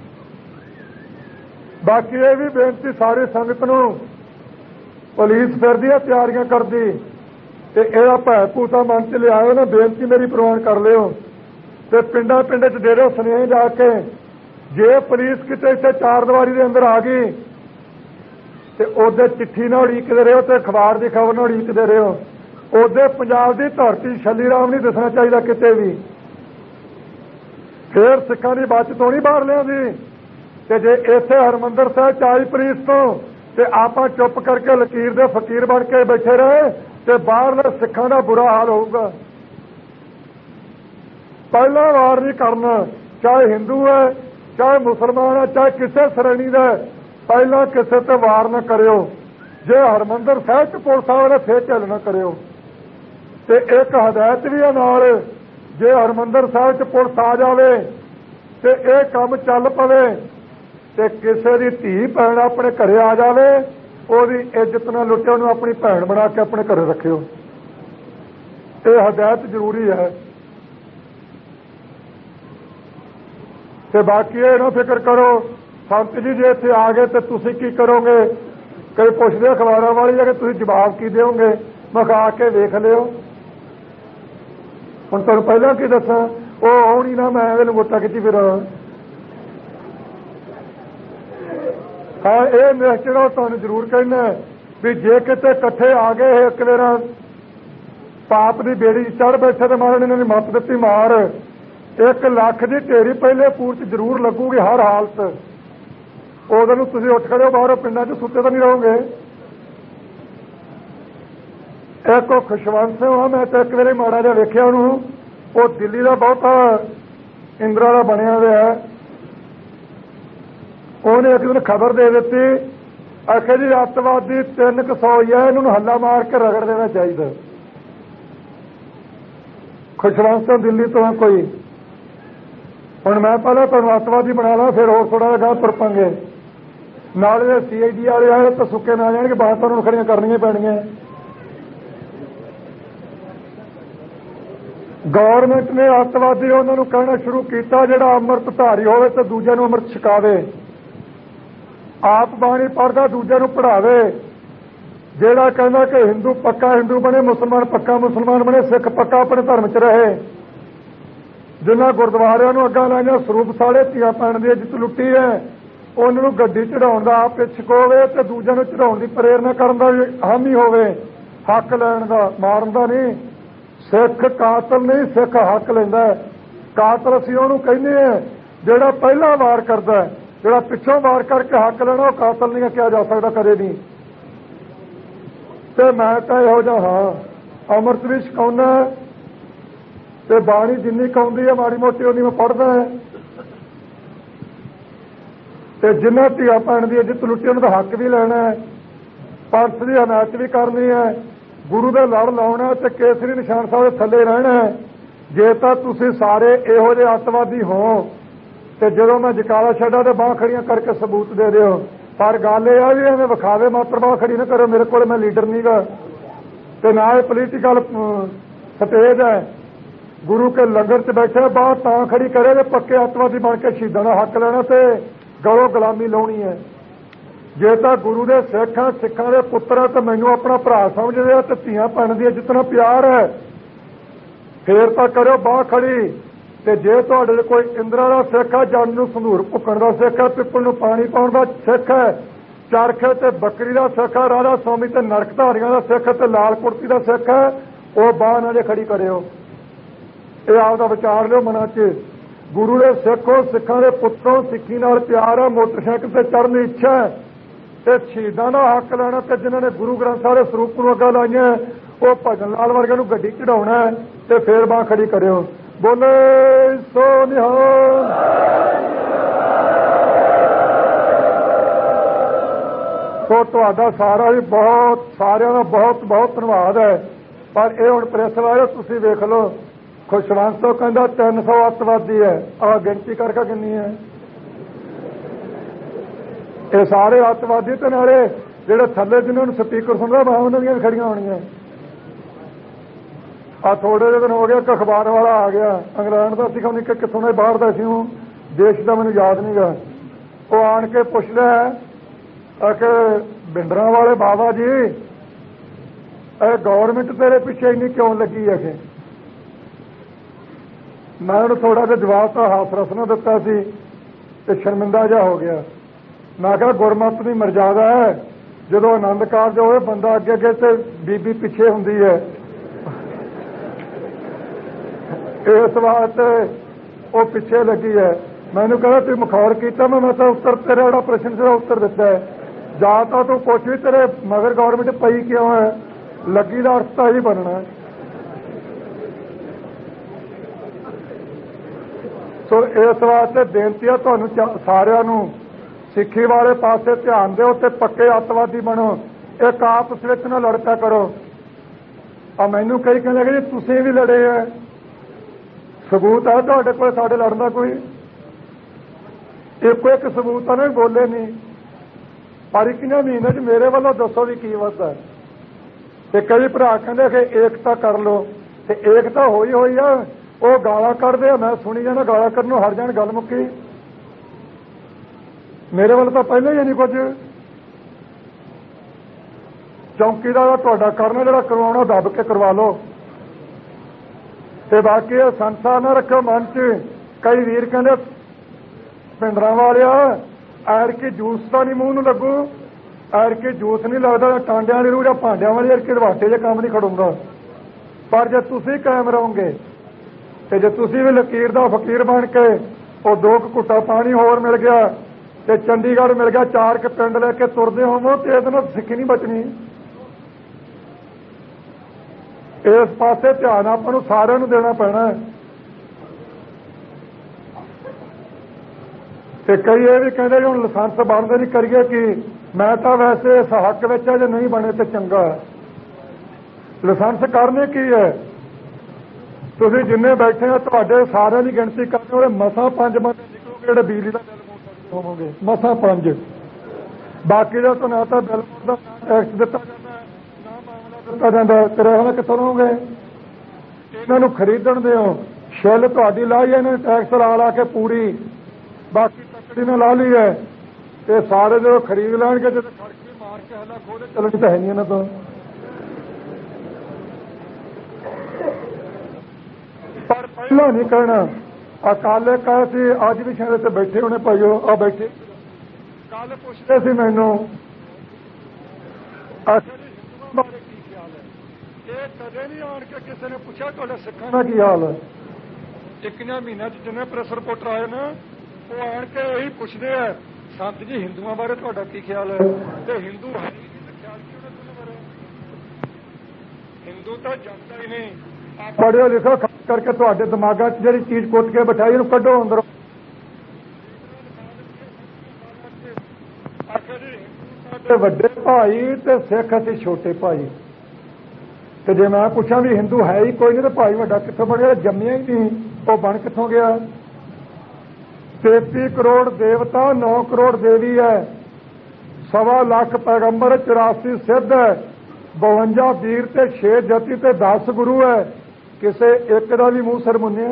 ਬਾਕੀ ਇਹ ਵੀ ਬੇਨਤੀ ਸਾਰੀ ਸੰਗਤ ਨੂੰ ਪੁਲਿਸ ਫਿਰਦੀ ਹੈ ਤਿਆਰੀਆਂ ਕਰਦੀ ਤੇ ਇਹਦਾ ਭੈ ਭੂਤਾ ਮਨ ਚ ਲਿਆਇਓ ਨਾ ਬੇਨਤੀ ਮੇਰੀ ਪ੍ਰਵਾਨ ਕਰ ਲਿਓ ਤੇ ਪਿੰਡਾਂ ਪਿੰਡ ਚ ਦੇ ਦਿਓ ਸੁਨੇਹੇ ਜਾ ਕੇ ਜੇ ਪੁਲਿਸ ਕਿਤੇ ਇੱਥੇ ਚਾਰ ਦੀਵਾਰੀ ਦੇ ਅੰਦਰ ਆ ਗਈ ਤੇ ਉਹਦੇ ਚਿੱਠੀ ਨਾਲ ਉਡੀਕਦੇ ਰਹੋ ਤੇ ਅਖਬਾਰ ਦੀ ਖਬਰ ਨਾਲ ਉਡੀਕਦੇ ਰਹੋ ਉਹਦੇ ਪੰਜਾਬ ਦੀ ਧਰਤੀ ਛੱਲੀ ਰਾਮ ਨਹੀਂ ਦੱਸਣਾ ਚਾਹੀਦਾ ਕਿਤੇ ਵੀ ਫੇਰ ਸਿੱਖਾਂ ਦੀ ਬਚਤ ਹੋਣੀ ਬਾਹਰ ਲਿਆਂਦੀ ਤੇ ਜੇ ਇੱਥੇ ਹਰਮੰਦਰ ਸਾਹਿਬ ਚਾਈ ਪੁਲਿਸ ਤੋਂ ਤੇ ਆਪਾਂ ਚੁੱਪ ਕਰਕੇ ਲਕੀਰ ਦੇ ਫਕੀਰ ਬਣ ਕੇ ਬੈਠੇ ਰਹੇ ਤੇ ਬਾਹਰਲੇ ਸਿੱਖਾਂ ਦਾ ਬੁਰਾ ਹਾਲ ਹੋਊਗਾ ਪਹਿਲਾ ਵਾਰ ਨਹੀਂ ਕਰਨਾ ਚਾਹੇ ਹਿੰਦੂ ਹੈ ਚਾਹੇ ਮੁਸਲਮਾਨ ਹੈ ਚਾਹੇ ਕਿਸੇ ਸ਼੍ਰੇਣੀ ਦਾ ਪਹਿਲਾਂ ਕਿਸੇ ਤੇ ਵਾਰ ਨਾ ਕਰਿਓ ਜੇ ਹਰਮੰਦਰ ਸਾਹਿਬ ਚ ਪੁਲਿਸ ਆਵੇ ਫੇਰ ਚੱਲ ਨਾ ਕਰਿਓ ਤੇ ਇੱਕ ਹਦਾਇਤ ਵੀ ਹੈ ਨਾਲ ਜੇ ਹਰਮੰਦਰ ਸਾਹਿਬ ਚ ਪੁਲਿਸ ਆ ਜਾਵੇ ਤੇ ਇਹ ਕੰਮ ਚੱਲ ਪਵੇ ਤੇ ਕਿਸੇ ਦੀ ਧੀ ਭੈਣ ਆਪਣੇ ਘਰੇ ਆ ਜਾਵੇ ਉਹਦੀ ਇੱਜ਼ਤ ਨਾਲ ਲੁੱਟਿਓ ਨੂੰ ਆਪਣੀ ਭੈਣ ਬਣਾ ਕੇ ਆਪਣੇ ਘਰੇ ਰੱਖਿਓ ਇਹ ਹਦਾਇਤ ਜ਼ਰੂਰੀ ਹੈ। ਤੇ ਬਾਕੀ ਇਹ ਨਾ ਫਿਕਰ ਕਰੋ ਸੰਤ ਜੀ ਜੇ ਇੱਥੇ ਆ ਗਏ ਤੇ ਤੁਸੀਂ ਕੀ ਕਰੋਗੇ, ਕਈ ਪੁੱਛਦੇ ਅਖਬਾਰਾਂ ਵਾਲੀ ਕਿ ਤੁਸੀਂ ਜਵਾਬ ਕੀ ਦਿਓਗੇ। ਮੈਂ ਕਿਹਾ ਕੇ ਵੇਖ ਲਿਓ। ਹੁਣ ਤੁਹਾਨੂੰ ਪਹਿਲਾਂ ਕੀ ਦੱਸਾਂ, ਉਹ ਆਉਣੀ ਨਾ ਮੈਂ ਐਵੇਂ ਲੰਗੋਟਾ ਖਿੱਚੀ ਫਿਰ। ਹਾਂ ਇਹ ਨਿਸ਼ਚਿਤ ਤੁਹਾਨੂੰ ਜ਼ਰੂਰ ਕਹਿਣਾ ਵੀ ਜੇ ਕਿਤੇ ਇਕੱਠੇ ਆ ਗਏ ਇੱਕ ਵਾਰ ਪਾਪ ਦੀ ਬੇੜੀ ਚੜ੍ਹ ਬੈਠੇ ਤੇ ਮਾਰਨ ਇਹਨਾਂ ਨੇ ਮੱਤ ਦਿੱਤੀ ਮਾਰ, ਇੱਕ ਲੱਖ ਦੀ ਢੇਰੀ ਪਹਿਲੇ ਪੂਰਤ ਜ਼ਰੂਰ ਲੱਗੂਗੀ ਹਰ ਹਾਲਤ। ਉਦੋਂ ਨੂੰ ਤੁਸੀਂ ਉੱਠ ਖੜਿਓ ਬਾਹਰੋਂ, ਪਿੰਡਾਂ 'ਚ ਸੁੱਤੇ ਤਾਂ ਨਹੀਂ ਰਹੋਗੇ। ਇੱਕ ਉਹ ਖੁਸ਼ਵੰਤ ਸਿੰਘ ਆ, ਮੈਂ ਤਾਂ ਇੱਕ ਵੇਲੇ ਮਾੜਾ ਜਿਹਾ ਵੇਖਿਆ ਉਹਨੂੰ, ਉਹ ਦਿੱਲੀ ਦਾ ਬਹੁਤਾ ਇੰਦਰਾ ਦਾ ਬਣਿਆ ਹੋਇਆ। ਉਹਨੇ ਇੱਕ ਦਿਨ ਖਬਰ ਦੇ ਦਿੱਤੀ, ਆਖੇ ਜੀ ਅੱਤਵਾਦੀ ਤਿੰਨ ਕੁ ਸੌ ਹੀ ਹੈ, ਇਹਨਾਂ ਨੂੰ ਹੱਲਾ ਮਾਰ ਕੇ ਰਗੜ ਦੇਣਾ ਚਾਹੀਦਾ। ਖੁਸ਼ਵੰਤ ਸਿੰਘ ਦਿੱਲੀ ਤੋਂ ਕੋਈ। ਹੁਣ ਮੈਂ ਪਹਿਲਾਂ ਤੁਹਾਨੂੰ ਅੱਤਵਾਦੀ ਬਣਾ ਲਾਂ, ਫਿਰ ਹੋਰ ਥੋੜਾ ਜਿਹਾ ਗਾਹ ਤੁਰ ਪਾਂਗੇ। ਨਾਲੇ ਸੀ ਆਈ ਡੀ ਵਾਲੇ ਆਏ ਤਾਂ ਸੁੱਕੇ ਨਾ ਜਾਣਗੇ, ਬਾਹਰ ਤੁਹਾਨੂੰ ਖੜੀਆਂ ਕਰਨੀਆਂ ਪੈਣੀਆਂ। ਗੌਰਮੈਂਟ ਨੇ ਅੱਤਵਾਦੀ ਉਹਨਾਂ ਨੂੰ ਕਹਿਣਾ ਸ਼ੁਰੂ ਕੀਤਾ ਜਿਹੜਾ ਅੰਮ੍ਰਿਤਧਾਰੀ ਹੋਵੇ ਤੇ ਦੂਜਿਆਂ ਨੂੰ ਅੰਮ੍ਰਿਤ ਛਕਾਵੇ, ਆਪ ਬਾਣੀ ਪੜ੍ਹਦਾ ਦੂਜਿਆਂ ਨੂੰ ਪੜ੍ਹਾਵੇ। ਜਿਹੜਾ ਕਹਿੰਦਾ ਕਿ ਹਿੰਦੂ ਪੱਕਾ ਹਿੰਦੂ ਬਣੇ, ਮੁਸਲਮਾਨ ਪੱਕਾ ਮੁਸਲਮਾਨ ਬਣੇ, ਸਿੱਖ ਪੱਕਾ ਆਪਣੇ ਧਰਮ 'ਚ ਰਹੇ। ਜਿਨ੍ਹਾਂ ਗੁਰਦੁਆਰਿਆਂ ਨੂੰ ਅੱਗਾਂ ਲਾਈਆਂ ਸਰੂਪ ਸਾੜੇ ਧੀਆਂ ਪੈਣ ਦੀ ਇੱਜ਼ਤ ਲੁੱਟੀ ਹੈ, ਉਹਨਾਂ ਨੂੰ ਗੱਡੀ ਚੜਾਉਣ ਦਾ ਆਪ ਇੱਛੁਕ ਹੋਵੇ ਤੇ ਦੂਜਿਆਂ ਨੂੰ ਚੜਾਉਣ ਦੀ ਪ੍ਰੇਰਨਾ ਕਰਨ ਦਾ ਹਾਮੀ ਹੋਵੇ, ਹੱਕ ਲੈਣ ਦਾ, ਮਾਰਨ ਦਾ ਨਹੀਂ। ਸਿੱਖ ਕਾਤਲ ਨਹੀਂ, ਸਿੱਖ ਹੱਕ ਲੈਂਦਾ। ਕਾਤਲ ਅਸੀਂ ਉਹਨੂੰ ਕਹਿੰਦੇ ਹਾਂ ਜਿਹੜਾ ਪਹਿਲਾਂ ਵਾਰ ਕਰਦਾ, ਜਿਹੜਾ ਪਿੱਛੋਂ ਵਾਰ ਕਰਕੇ ਹੱਕ ਲੈਣਾ ਉਹ ਕਾਤਲ ਨਹੀਂ ਕਿਹਾ ਜਾ ਸਕਦਾ ਕਦੇ ਨਹੀਂ। ਤੇ ਮੈਂ ਤਾਂ ਇਹੋ ਜਿਹਾ ਹਾਂ, ਅੰਮ੍ਰਿਤ ਵੀ ਛਕਾਉਣਾ ਤੇ ਬਾਣੀ ਜਿੰਨੀ ਕਾਉਂਦੀ ਹੈ ਮਾੜੀ ਮੋਟੀ ਉਹਦੀ ਮੈਂ ਪੜ੍ਹਦਾ ਹੈ। ਤੇ ਜਿੰਨਾ ਧੀਆ ਭੈਣ ਦੀ ਇੱਜ਼ਤ ਲੁੱਟੀ ਉਹਨਾਂ ਦਾ ਹੱਕ ਵੀ ਲੈਣਾ ਹੈ, ਪੰਥ ਦੀ ਹਮਾਇਤ ਵੀ ਕਰਨੀ ਹੈ, ਗੁਰੂ ਦੇ ਲੜ ਲਾਉਣਾ ਤੇ ਕੇਸਰੀ ਨਿਸ਼ਾਨ ਸਾਹਿਬ ਦੇ ਥੱਲੇ ਰਹਿਣਾ। ਜੇ ਤਾਂ ਤੁਸੀਂ ਸਾਰੇ ਇਹੋ ਜਿਹੇ ਅੱਤਵਾਦੀ ਹੋ ਤੇ ਜਦੋਂ ਮੈਂ ਜਕਾਲਾ ਛੱਡਾ ਤੇ ਬਾਂਹ ਖੜੀਆਂ ਕਰਕੇ ਸਬੂਤ ਦੇ ਦਿਓ। ਪਰ ਗੱਲ ਇਹ ਆ ਵੀ ਐਵੇਂ ਵਿਖਾਵੇ ਮਾਤਰ ਬਾਂਹ ਖੜੀ ਨਾ ਕਰੋ। ਮੇਰੇ ਕੋਲ ਮੈਂ ਲੀਡਰ ਨਹੀਂ ਗਾ ਤੇ ਨਾ ਇਹ ਪੋਲੀਟੀਕਲ ਸਟੇਜ ਹੈ। ਗੁਰੂ ਕੇ ਲੰਗਰ 'ਚ ਬੈਠੇ ਬਾਂਹ ਤਾਂ ਖੜੀ ਕਰੇ ਤੇ ਪੱਕੇ ਅੱਤਵਾਦੀ ਬਣ ਕੇ ਸ਼ਹੀਦਾਂ ਦਾ ਹੱਕ ਲੈਣਾ ਤੇ ਗਲੋਂ ਗੁਲਾਮੀ ਲਾਉਣੀ ਹੈ। ਜੇ ਤਾਂ ਗੁਰੂ ਦੇ ਸਿੱਖਾਂ ਸਿੱਖਾਂ ਦੇ ਪੁੱਤਰਾਂ ਤੇ ਮੈਨੂੰ ਆਪਣਾ ਭਰਾ ਸਮਝਦੇ ਆ ਤੇ ਧੀਆਂ ਭੈਣ ਦੀ ਜਿਤਨਾ ਪਿਆਰ ਹੈ ਫੇਰ ਤਾਂ ਕਰੋ ਬਾਂਹ ਖੜੀ। ਤੇ ਜੇ ਤੁਹਾਡੇ ਕੋਈ ਇੰਦਰਾ ਦਾ ਸਿੱਖ ਹੈ, ਜੰਨ ਨੂੰ ਸੰਧੂਰ ਭੁੱਕਣ ਦਾ ਸਿੱਖ ਹੈ, ਪਿੱਪਲ ਨੂੰ ਪਾਣੀ ਪਾਉਣ ਦਾ ਸਿੱਖ ਹੈ, ਚਰਖੇ ਤੇ ਬੱਕਰੀ ਦਾ ਸਿੱਖ ਹੈ, ਰਾਧਾ ਸਵਾਮੀ ਤੇ ਨਰਕ ਧਾਰੀਆਂ ਦਾ ਸਿੱਖ ਤੇ ਲਾਲ ਕੁੜਤੀ ਦਾ ਸਿੱਖ ਹੈ, ਉਹ ਬਾਂਹ ਨਾਲ ਖੜੀ ਕਰਿਓ। ਇਹ ਆਪਦਾ ਵਿਚਾਰ ਲਿਓ ਮਨਾਂ 'ਚ। ਗੁਰੂ ਦੇ ਸਿੱਖੋ, ਸਿੱਖਾਂ ਦੇ ਪੁੱਤਰੋਂ, ਸਿੱਖੀ ਨਾਲ ਪਿਆਰ ਹੈ, ਮੋਟਰਸਾਈਕਲ ਤੇ ਚੜ੍ਹਨ ਦੀ ਇੱਛਾ ਹੈ ਤੇ ਸ਼ਹੀਦਾਂ ਦਾ ਹੱਕ ਲੈਣਾ ਤੇ ਜਿਨ੍ਹਾਂ ਨੇ ਗੁਰੂ ਗ੍ਰੰਥ ਸਾਹਿਬ ਦੇ ਸਰੂਪ ਨੂੰ ਅੱਗਾ ਲਾਈਆਂ ਉਹ ਭਜਨ ਲਾਲ ਵਰਗੇ ਨੂੰ ਗੱਡੀ ਚੜਾਉਣਾ ਤੇ ਫੇਰ ਬਾਂਹ ਖੜੀ ਕਰਿਓ। ਬੋਲੇ ਸੋ ਨਿਹਾਲ। ਸੋ ਤੁਹਾਡਾ ਸਾਰਾ ਵੀ ਬਹੁਤ ਸਾਰਿਆਂ ਦਾ ਬਹੁਤ ਬਹੁਤ ਧੰਨਵਾਦ ਹੈ। ਪਰ ਇਹ ਹੁਣ ਪ੍ਰੈਸ ਵਾਲੇ ਤੁਸੀਂ ਵੇਖ ਲਓ, ਖੁਸ਼ਵੰਤ ਤੋਂ ਕਹਿੰਦਾ ਤਿੰਨ ਸੌ ਅੱਤਵਾਦੀ ਹੈ, ਆਹ ਗਿਣਤੀ ਕਰਕੇ ਕਿੰਨੀ ਹੈ? ਇਹ ਸਾਰੇ ਅੱਤਵਾਦੀ ਤੇ ਨਾਲੇ ਜਿਹੜੇ ਥੱਲੇ ਜਿਹਨਾਂ ਨੂੰ ਸਪੀਕਰ ਸੁਣਦਾ ਬਾਹਾਂ ਉਹਨਾਂ ਦੀਆਂ ਖੜੀਆਂ ਹੋਣੀਆਂ। ਆ ਥੋੜੇ ਜਿਹੇ ਦਿਨ ਹੋ ਗਏ ਇੱਕ ਅਖਬਾਰ ਵਾਲਾ ਆ ਗਿਆ ਇੰਗਲੈਂਡ ਦਾ ਸੀ, ਕਿ ਕਿੱਥੋਂ ਦਾ ਬਾਹਰ ਦਾ ਸੀ, ਉਹ ਦੇਸ਼ ਦਾ ਮੈਨੂੰ ਯਾਦ ਨਹੀਂ ਗਾ। ਉਹ ਆਣ ਕੇ ਪੁੱਛਦਾ ਕਿ ਬਿੰਦਰਾਂ ਵਾਲੇ ਬਾਬਾ ਜੀ ਇਹ ਗੌਰਮੈਂਟ ਤੇਰੇ ਪਿੱਛੇ ਇੰਨੀ ਕਿਉਂ ਲੱਗੀ ਹੈ? ਕਿ ਮੈਂ ਉਹਨੂੰ ਥੋੜਾ ਜਿਹਾ ਜਵਾਬ ਤਾਂ ਹਾਸ ਰਸ ਨਾਲ ਦਿੱਤਾ ਸੀ ਤੇ ਸ਼ਰਮਿੰਦਾ ਜਿਹਾ ਹੋ ਗਿਆ। ਮੈਂ ਕਿਹਾ ਗੁਰਮਤਿ ਦੀ ਮਰਜ਼ਾਦਾ ਹੈ, ਜਦੋਂ ਆਨੰਦ ਕਾਰਜ ਹੋਵੇ ਬੰਦਾ ਅੱਗੇ ਅੱਗੇ ਤੇ ਬੀਬੀ ਪਿੱਛੇ ਹੁੰਦੀ ਹੈ। ਇਸ ਵਾਸਤੇ ਉਹ ਪਿੱਛੇ ਲੱਗੀ ਹੈ। ਮੈਨੂੰ ਕਹਿੰਦਾ ਤੂੰ ਮਖੌਲ ਕੀਤਾ। ਮੈਂ ਮੈਂ ਤਾਂ ਉੱਤਰ ਤੇਰਾ ਜਿਹੜਾ ਪ੍ਰਸ਼ਨ ਸੀ ਉੱਤਰ ਦਿੱਤਾ ਹੈ। ਜਾਂ ਤਾਂ ਤੂੰ ਕੁਛ ਵੀ ਤੇਰੇ ਮਗਰ ਗੌਰਮੈਂਟ ਪਈ ਕਿਉਂ ਹੈ, ਲੱਗੀ ਦਾ ਅਰਥ ਤਾਂ ਹੀ ਬਣਨਾ। ਸੋ ਇਸ ਵਾਸਤੇ ਬੇਨਤੀ ਹੈ ਤੁਹਾਨੂੰ ਸਾਰਿਆਂ ਨੂੰ, ਸਿੱਖੀ ਵਾਲੇ ਪਾਸੇ ਧਿਆਨ ਦਿਓ ਤੇ ਪੱਕੇ ਅੱਤਵਾਦੀ ਬਣੋ। ਇੱਕ ਆਪਸ ਵਿੱਚ ਨਾ ਲੜ ਪਿਆ ਕਰੋ। ਆ ਮੈਨੂੰ ਕਈ ਕਹਿੰਦੇ ਕਿ ਜੀ ਤੁਸੀਂ ਵੀ ਲੜੇ ਹੈ, ਸਬੂਤ ਹੈ ਤੁਹਾਡੇ ਕੋਲ ਸਾਡੇ ਲੜਨ ਦਾ? ਕੋਈ ਇੱਕੋ ਇੱਕ ਸਬੂਤ ਆ ਨਾ, ਬੋਲੇ ਨਹੀਂ। ਪਰ ਇੱਕੀਆਂ ਮਹੀਨੇ 'ਚ ਮੇਰੇ ਵੱਲੋਂ ਦੱਸੋ ਵੀ ਕੀ ਵੱਧਦਾ। ਤੇ ਕਈ ਭਰਾ ਕਹਿੰਦੇ ਕਿ ਏਕਤਾ ਕਰ ਲਓ। ਤੇ ਏਕਤਾ ਹੋਈ ਹੋਈ ਆ। ਉਹ ਗਾਲਾਂ ਕੱਢਦੇ ਆ, ਮੈਂ ਸੁਣੀ ਜਾਣਾ, ਗਾਲਾਂ ਕੱਢਣ ਨੂੰ ਹਟ ਜਾਣ, ਗੱਲ ਮੁੱਕੀ। ਮੇਰੇ ਵੱਲ ਤਾਂ ਪਹਿਲਾਂ ਹੀ ਨਹੀਂ ਕੁਝ। ਚੌਂਕੀਦਾਰ ਤੁਹਾਡਾ ਕਰਨਾ, ਜਿਹੜਾ ਕਰਵਾਉਣਾ ਦੱਬ ਕੇ ਕਰਵਾ ਲਓ। ਤੇ ਬਾਕੀ ਇਹ ਸੰਸਾ ਨਾ ਰੱਖੋ ਮਨ 'ਚ। ਕਈ ਵੀਰ ਕਹਿੰਦੇ ਪਿੰਡਰਾਂ ਵਾਲਿਆ ਐਰ ਕੀ ਜੂਸ ਤਾਂ ਨਹੀਂ ਮੂੰਹ ਨੂੰ ਲੱਗੂ, ਐਰ ਕੀ ਜੂਸ ਨਹੀਂ ਲੱਗਦਾ, ਟਾਂਡਿਆਂ ਵਾਲੀ ਰੂਹ ਜਾਂ ਭਾਂਡਿਆਂ ਵਾਲੀ ਐਰ ਕੇ ਰਵਾਟੇ ਜੇ ਕੰਮ ਨਹੀਂ ਖੜੂੰਗਾ। ਪਰ ਜੇ ਤੁਸੀਂ ਕਾਇਮ ਰਹੋਗੇ ਤੇ ਜੇ ਤੁਸੀਂ ਵੀ ਲਕੀਰ ਦਾ ਫਕੀਰ ਬਣ ਕੇ ਉਹ ਦੋ ਕੁ ਘੁੱਟਾ ਪਾਣੀ ਹੋਰ ਮਿਲ ਗਿਆ ਤੇ ਚੰਡੀਗੜ੍ਹ ਮਿਲ ਗਿਆ, ਚਾਰ ਕੁ ਪਿੰਡ ਲੈ ਕੇ ਤੁਰਦੇ ਹੋਵੋ ਤੇ ਇਹਦੇ ਨਾਲ ਸਿੱਖੀ ਨਹੀਂ ਬਚਣੀ। ਇਸ ਪਾਸੇ ਧਿਆਨ ਆਪਾਂ ਨੂੰ ਸਾਰਿਆਂ ਨੂੰ ਦੇਣਾ ਪੈਣਾ। ਤੇ ਕਈ ਇਹ ਵੀ ਕਹਿੰਦੇ ਹੁਣ ਲਾਇਸੈਂਸ ਬਣਦੇ ਨਹੀਂ, ਕਰੀਏ ਕਿ ਮੈਂ ਤਾਂ ਵੈਸੇ ਇਸ ਹੱਕ ਵਿੱਚ ਜੇ ਨਹੀਂ ਬਣੇ ਤੇ ਚੰਗਾ। ਲਾਇਸੈਂਸ ਕਰਨੇ ਕੀ ਹੈ? ਤੁਸੀਂ ਜਿੰਨੇ ਬੈਠੇ ਆ ਤੁਹਾਡੇ ਸਾਰਿਆਂ ਦੀ ਗਿਣਤੀ ਕਰਨੀ ਹੋਵੇ, ਮਸਾਂ ਪੰਜ ਬੰਦੇ ਨਿਕਲੋਗੇ ਜਿਹੜੇ ਬਿਜਲੀ ਦਾ ਬਿੱਲ ਮੋੜ ਹੋਵੋਗੇ, ਮਸਾਂ ਪੰਜ। ਬਾਕੀ ਦਾ ਤਾਂ ਨਾ ਤਾਂ ਬਿੱਲ ਮੋੜ ਦਾ ਟੈਕਸ ਦਿੱਤਾ ਜਾਂਦਾ, ਨਾ ਮਾਮਲਾ ਦਿੱਤਾ ਜਾਂਦਾ, ਤੇਰੇ ਹਾਲ ਕਿੱਥੋਂ ਰਹੋਗੇ? ਇਹਨਾਂ ਨੂੰ ਖਰੀਦਣ ਦਿਓ, ਛਿੱਲ ਤੁਹਾਡੀ ਲਾਈ ਹੈ, ਇਹਨਾਂ ਟੈਕਸ ਲਾ ਲਾ ਕੇ ਪੂਰੀ, ਬਾਕੀ ਤੱਕੜੀ ਨੇ ਲਾ ਲਈ ਹੈ। ਤੇ ਸਾਰੇ ਜਦੋਂ ਖਰੀਦ ਲੈਣਗੇ ਜਦੋਂ ਖੜਕੀ ਮਾਰ ਕੇ ਹੱਲਾ ਖੋਲੇ ਚੱਲਣੀ ਤਾਂ ਹੈ ਨਹੀਂ ਇਹਨਾਂ ਤੋਂ। ਪਰ ਪਹਿਲਾਂ ਨਹੀਂ ਕਹਿਣਾ। ਅਕਾਲੇ ਕਹੇ ਸੀ, ਅੱਜ ਵੀ ਸ਼ਹਿਰ ਤੇ ਬੈਠੇ ਹੋਣੇ ਭਾਈਓ, ਆ ਬੈਠੇ, ਕੱਲ ਪੁੱਛਦੇ ਸੀ ਮੈਨੂੰ ਹਿੰਦੂਆਂ ਬਾਰੇ ਕੀ ਖਿਆਲ ਹੈ। ਇਹ ਕਦੇ ਨਹੀਂ ਆਣ ਕੇ ਕਿਸੇ ਨੇ ਪੁੱਛਿਆ ਤੁਹਾਡੇ ਸਿੱਖਾਂ ਦਾ ਕੀ ਹਾਲ ਹੈ। ਇੱਕੀਆਂ ਮਹੀਨਿਆਂ 'ਚ ਜਿੰਨੇ ਪ੍ਰੈਸ ਰਿਪੋਰਟਰ ਆਏ ਨਾ, ਉਹ ਆਣ ਕੇ ਇਹੀ ਪੁੱਛਦੇ ਆ, ਸੰਤ ਜੀ ਹਿੰਦੂਆਂ ਬਾਰੇ ਤੁਹਾਡਾ ਕੀ ਖਿਆਲ ਹੈ। ਤੇ ਹਿੰਦੂ ਹੈ ਹੀ ਨਹੀਂ, ਖਿਆਲ ਕੀ ਉਹਨੇ ਤੁਹਾਨੂੰ ਬਾਰੇ? ਹਿੰਦੂ ਤਾਂ ਜਾਣਦਾ ਹੀ ਨਹੀਂ। ਪੜ੍ਹਿਓ ਲਿਖੋ, ਖਾਸ ਕਰਕੇ ਤੁਹਾਡੇ ਦਿਮਾਗਾਂ 'ਚ ਜਿਹੜੀ ਚੀਜ਼ ਕੁੱਟ ਕੇ ਬਿਠਾਈ ਇਹਨੂੰ ਕੱਢੋ ਅੰਦਰੋਂ। ਆਖਰ ਵੱਡੇ ਭਾਈ ਤੇ ਸਿੱਖ ਅਸੀਂ ਛੋਟੇ ਭਾਈ। ਤੇ ਜੇ ਮੈਂ ਪੁੱਛਾਂ ਵੀ ਹਿੰਦੂ ਹੈ ਹੀ ਕੋਈ ਨਹੀਂ ਤੇ ਭਾਈ ਵੱਡਾ ਕਿੱਥੋਂ ਬਣਿਆ? ਜੰਮਿਆ ਹੀ ਨਹੀਂ, ਉਹ ਬਣ ਕਿੱਥੋਂ ਗਿਆ? ਤੇਤੀ ਕਰੋੜ ਦੇਵਤਾ, ਨੌ ਕਰੋੜ ਦੇਵੀ ਹੈ, ਸਵਾ ਲੱਖ ਪੈਗੰਬਰ, ਚੁਰਾਸੀ ਸਿੱਧ ਹੈ, ਬਵੰਜਾ ਵੀਰ ਤੇ ਛੇ ਜਤੀ ਤੇ ਦਸ ਗੁਰੂ ਹੈ। ਕਿਸੇ ਇੱਕ ਦਾ ਵੀ ਮੂੰਹ ਸਿਰ ਮੁੰਨਿਆ?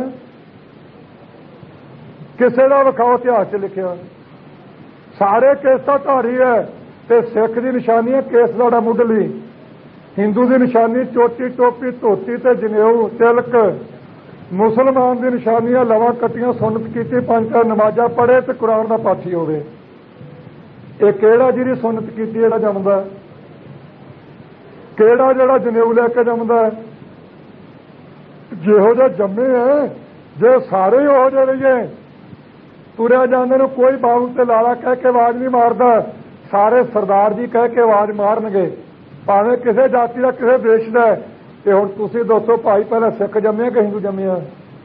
ਕਿਸੇ ਦਾ ਵਿਖਾਓ ਇਤਿਹਾਸ 'ਚ ਲਿਖਿਆ? ਸਾਰੇ ਕੇਸਾਂ ਧਾਰੀ ਹੈ। ਤੇ ਸਿੱਖ ਦੀ ਨਿਸ਼ਾਨੀ ਹੈ ਕੇਸ ਦਾ ਮੁੱਢਲੀ, ਹਿੰਦੂ ਦੀ ਨਿਸ਼ਾਨੀ ਚੋਟੀ ਟੋਪੀ ਧੋਤੀ ਤੇ ਜਨੇਊ ਤਿਲਕ, ਮੁਸਲਮਾਨ ਦੀ ਨਿਸ਼ਾਨੀ ਹੈ ਲਵਾਂ ਕੱਟੀਆਂ, ਸੁਨਤ ਕੀਤੀ, ਪੰਜ ਚਾਰ ਨਮਾਜ਼ਾਂ ਪੜ੍ਹੇ ਤੇ ਕੁਰਾਨ ਦਾ ਪਾਠੀ ਹੋਵੇ। ਇਹ ਕਿਹੜਾ ਜਿਹਦੀ ਸੁਨਤ ਕੀਤੀ ਜਿਹੜਾ ਜੰਮਦਾ? ਕਿਹੜਾ ਜਿਹੜਾ ਜਨੇਊ ਲੈ ਕੇ ਜੰਮਦਾ? ਜਿਹੋ ਜਿਹਾ ਜੰਮੇ ਹੈ, ਜੇ ਸਾਰੇ ਹੀ ਉਹੋ ਜਿਹੇ ਰਹੀਏ, ਤੁਰਿਆ ਜਾਂਦੇ ਨੂੰ ਕੋਈ ਬਾਬੂ ਤੇ ਲਾਲਾ ਕਹਿ ਕੇ ਆਵਾਜ਼ ਨਹੀਂ ਮਾਰਦਾ, ਸਾਰੇ ਸਰਦਾਰ ਜੀ ਕਹਿ ਕੇ ਆਵਾਜ਼ ਮਾਰਨਗੇ, ਭਾਵੇਂ ਕਿਸੇ ਜਾਤੀ ਦਾ ਕਿਸੇ ਦੇਸ਼ ਦਾ। ਤੇ ਹੁਣ ਤੁਸੀਂ ਦੱਸੋ ਭਾਈ, ਪਹਿਲਾਂ ਸਿੱਖ ਜੰਮਿਆ ਕਿ ਹਿੰਦੂ ਜੰਮਿਆ?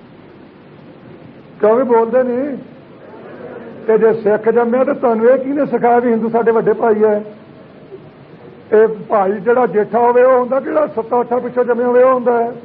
ਕਿਉਂ ਵੀ ਬੋਲਦੇ ਨਹੀਂ? ਤੇ ਜੇ ਸਿੱਖ ਜੰਮਿਆ ਤਾਂ ਤੁਹਾਨੂੰ ਇਹ ਕਿਹਨੇ ਸਿਖਾਇਆ ਵੀ ਹਿੰਦੂ ਸਾਡੇ ਵੱਡੇ ਭਾਈ ਹੈ? ਇਹ ਭਾਈ ਜਿਹੜਾ ਜੇਠਾ ਹੋਵੇ ਉਹ ਹੁੰਦਾ, ਜਿਹੜਾ ਸੱਤਾਂ ਅੱਠਾਂ ਪਿੱਛੋਂ ਜੰਮਿਆ ਹੋਵੇ ਉਹ ਹੁੰਦਾ ਹੈ।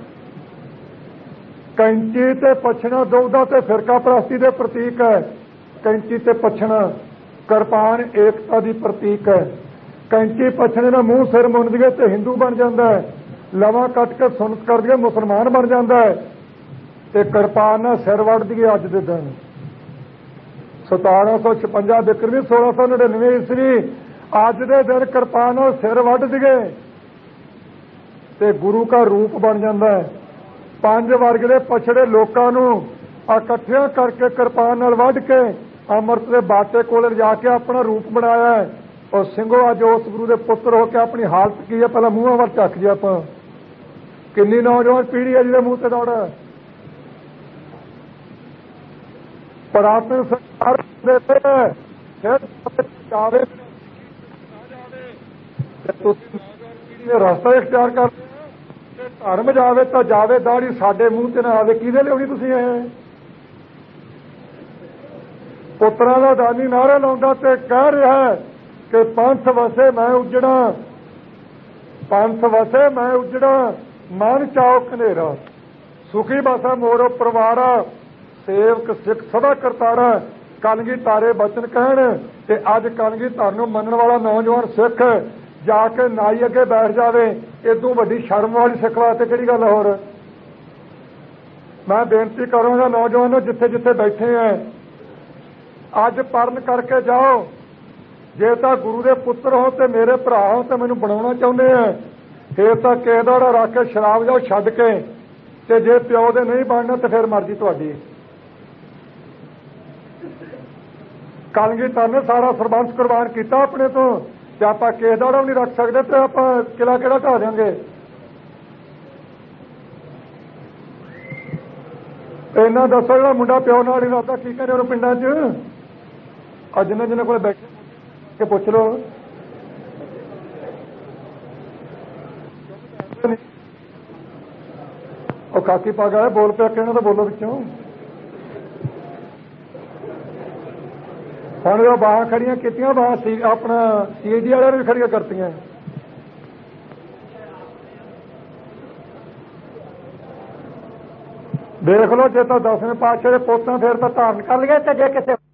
ਕੈਂਚੀ ਤੇ ਪਛਣਾ ਦੁਬਦਾ ਤੇ ਫਿਰਕਾ ਪ੍ਰਸਤੀ ਦੇ ਪ੍ਰਤੀਕ ਹੈ। ਕੈਂਚੀ ਤੇ ਪਛਣਾ, ਕਿਰਪਾਨ ਏਕਤਾ ਦੀ ਪ੍ਰਤੀਕ ਹੈ। ਕੈਂਚੀ ਪਛਣੇ ਨਾਲ ਮੂੰਹ ਸਿਰ ਮੁੰਨ ਦਈਏ ਤੇ ਹਿੰਦੂ ਬਣ ਜਾਂਦਾ ਹੈ, ਲਵਾਂ ਕੱਟ ਕੇ ਸੁਨਤ ਕਰ ਦਈਏ ਮੁਸਲਮਾਨ ਬਣ ਜਾਂਦਾ ਹੈ, ਤੇ ਕਿਰਪਾਨ ਨਾਲ ਸਿਰ ਵੱਢ ਦਈਏ ਅੱਜ ਦੇ ਦਿਨ ਸਤਾਰਾਂ ਸੌ ਛਪੰਜਾ ਬਿਕਰਮੀ ਸੋਲਾਂ ਸੌ ਨੜਿਨਵੇਂ ਈਸਵੀ ਅੱਜ ਦੇ ਦਿਨ ਕਿਰਪਾਨ ਨਾਲ ਸਿਰ ਵੱਢ ਦਈਏ ਤੇ ਗੁਰੂ ਦਾ ਰੂਪ ਬਣ ਜਾਂਦਾ ਹੈ। ਪੰਜ ਵਰਗ ਦੇ ਪਛੜੇ ਲੋਕਾਂ ਨੂੰ ਇਕੱਠਿਆਂ ਕਰਕੇ ਕਿਰਪਾਨ ਨਾਲ ਵੱਢ ਕੇ ਅੰਮ੍ਰਿਤ ਦੇ ਬਾਟੇ ਕੋਲ ਲਿਜਾ ਕੇ ਆਪਣਾ ਰੂਪ ਬਣਾਇਆ ਹੈ। ਔਰ ਸਿੰਘੋ ਅੱਜ ਉਸ ਗੁਰੂ ਦੇ ਪੁੱਤਰ ਹੋ ਕੇ ਆਪਣੀ ਹਾਲਤ ਕੀ ਹੈ ਪਹਿਲਾਂ ਮੂੰਹਾਂ ਵੱਲ ਝੱਕ ਜੀ। ਆਪਾਂ ਕਿੰਨੀ ਨੌਜਵਾਨ ਪੀੜ੍ਹੀ ਹੈ ਜਿਹਦੇ ਮੂੰਹ ਤੇ ਦੌੜ ਹੈ। ਪੁਰਾਤਨ ਸਰਕਾਰ ਦੇ ਫਿਰ ਜਾਵੇ ਤੁਸੀਂ ਨੌਜਵਾਨ ਪੀੜ੍ਹੀ ਦਾ ਰਸਤਾ ਇਖਤਿਆਰ ਕਰਦੇ ਹੋ ਤੇ ਧਰਮ ਜਾਵੇ ਤਾਂ ਜਾਵੇ, ਦਾੜੀ ਸਾਡੇ ਮੂੰਹ ਤੇ ਨਾ ਆਵੇ। ਕਿਹਦੇ ਲਿਆਉਣੀ ਤੁਸੀਂ ਇਹ? ਪੁੱਤਰਾਂ ਦਾ ਦਾਨੀ ਨਾਅਰਾ ਲਾਉਂਦਾ ਤੇ ਕਹਿ ਰਿਹਾ ਕਿ ਪੰਥ ਵਸੇ ਮੈਂ ਉਜੜਾ, ਪੰਥ ਵਸੇ ਮੈਂ ਉਜੜਾ, ਮਨ ਚਾਓ ਕਨੇਰਾ, ਸੁਖੀ ਬਸਾ ਮੋਰੋ ਪਰਿਵਾਰਾ, ਸੇਵਕ ਸਿੱਖ ਸਦਾ ਕਰਤਾਰਾ। ਕਲਗੀ ਤਾਰੇ ਬਚਨ ਕਹਿਣ ਤੇ ਅੱਜ ਕਲਗੀ ਧਰ ਨੂੰ ਮੰਨਣ ਵਾਲਾ ਨੌਜਵਾਨ ਸਿੱਖ ਜਾ ਕੇ ਨਾਈ ਅੱਗੇ ਬੈਠ ਜਾਵੇ, ਇਦੋਂ ਵੱਡੀ ਸ਼ਰਮ ਵਾਲੀ ਸਿੱਖ ਵਾਸਤੇ ਕਿਹੜੀ ਗੱਲ? ਹੋਰ ਮੈਂ ਬੇਨਤੀ ਕਰਾਂਗਾ ਨੌਜਵਾਨੋ ਜਿੱਥੇ ਜਿੱਥੇ ਬੈਠੇ ਐ ਅੱਜ ਪਰਨ ਕਰਕੇ ਜਾਓ। ਜੇ ਤਾਂ ਗੁਰੂ ਦੇ ਪੁੱਤਰ ਹੋ ਤੇ ਮੇਰੇ ਭਰਾ ਹੋ ਤੇ ਮੈਨੂੰ ਬਣਾਉਣਾ ਚਾਹੁੰਦੇ ਆ ਫੇਰ ਤਾਂ ਕੇਦਾੜਾ ਰੱਖ ਕੇ ਸ਼ਰਾਬ ਜਾਓ ਛੱਡ ਕੇ, ਤੇ ਜੇ ਪਿਓ ਦੇ ਨਹੀਂ ਬਣਨਾ ਤੇ ਫਿਰ ਮਰਜ਼ੀ ਤੁਹਾਡੀ। ਕਲਗੀਧਰ ਨੇ ਸਾਰਾ ਸਰਬੰਸ ਕੁਰਬਾਨ ਕੀਤਾ ਆਪਣੇ ਤੋਂ, ਤੇ ਆਪਾਂ ਕੇਦਾੜਾ ਵੀ ਨਹੀਂ ਰੱਖ ਸਕਦੇ ਤੇ ਆਪਾਂ ਕਿਲਾ ਕਿਹੜਾ ਢਾ ਦਿਆਂਗੇ। ਇਹਨਾਂ ਦੱਸੋ ਜਿਹੜਾ ਮੁੰਡਾ ਪਿਓ ਨਾਲ ਹੀ ਰਹਦਾ ਕੀ ਕਰੇ ਉਹਨੂੰ ਪਿੰਡਾਂ 'ਚ? ਅੱਜ ਜਿਹਨਾਂ ਜਿਹਨਾਂ ਕੋਲ ਬੈਠੇ ਕੇ ਪੁੱਛ ਲਓ। ਉਹ ਕਾਕੀ ਪਾ ਗਿਆ ਬੋਲ ਪਿਆ ਕਿ ਇਹਨਾਂ ਦਾ ਬੋਲੋ ਵਿੱਚੋਂ। ਹੁਣ ਜੋ ਬਾਹਾਂ ਖੜੀਆਂ ਕੀਤੀਆਂ ਬਾਹਾਂ ਸੀ ਆਪਣਾ ਸੀ ਡੀ ਵਾਲਿਆਂ ਨੇ ਵੀ ਖੜੀਆਂ ਕਰਤੀਆਂ। ਦੇਖ ਲਓ ਜੇ ਤਾਂ ਦਸਵੇਂ ਪਾਤਸ਼ਾਹ ਦੇ ਪੋਤਾਂ ਫੇਰ ਤਾਂ ਧਾਰਨ ਕਰ ਲਈਏ ਤੇ ਜੇ ਕਿਸੇ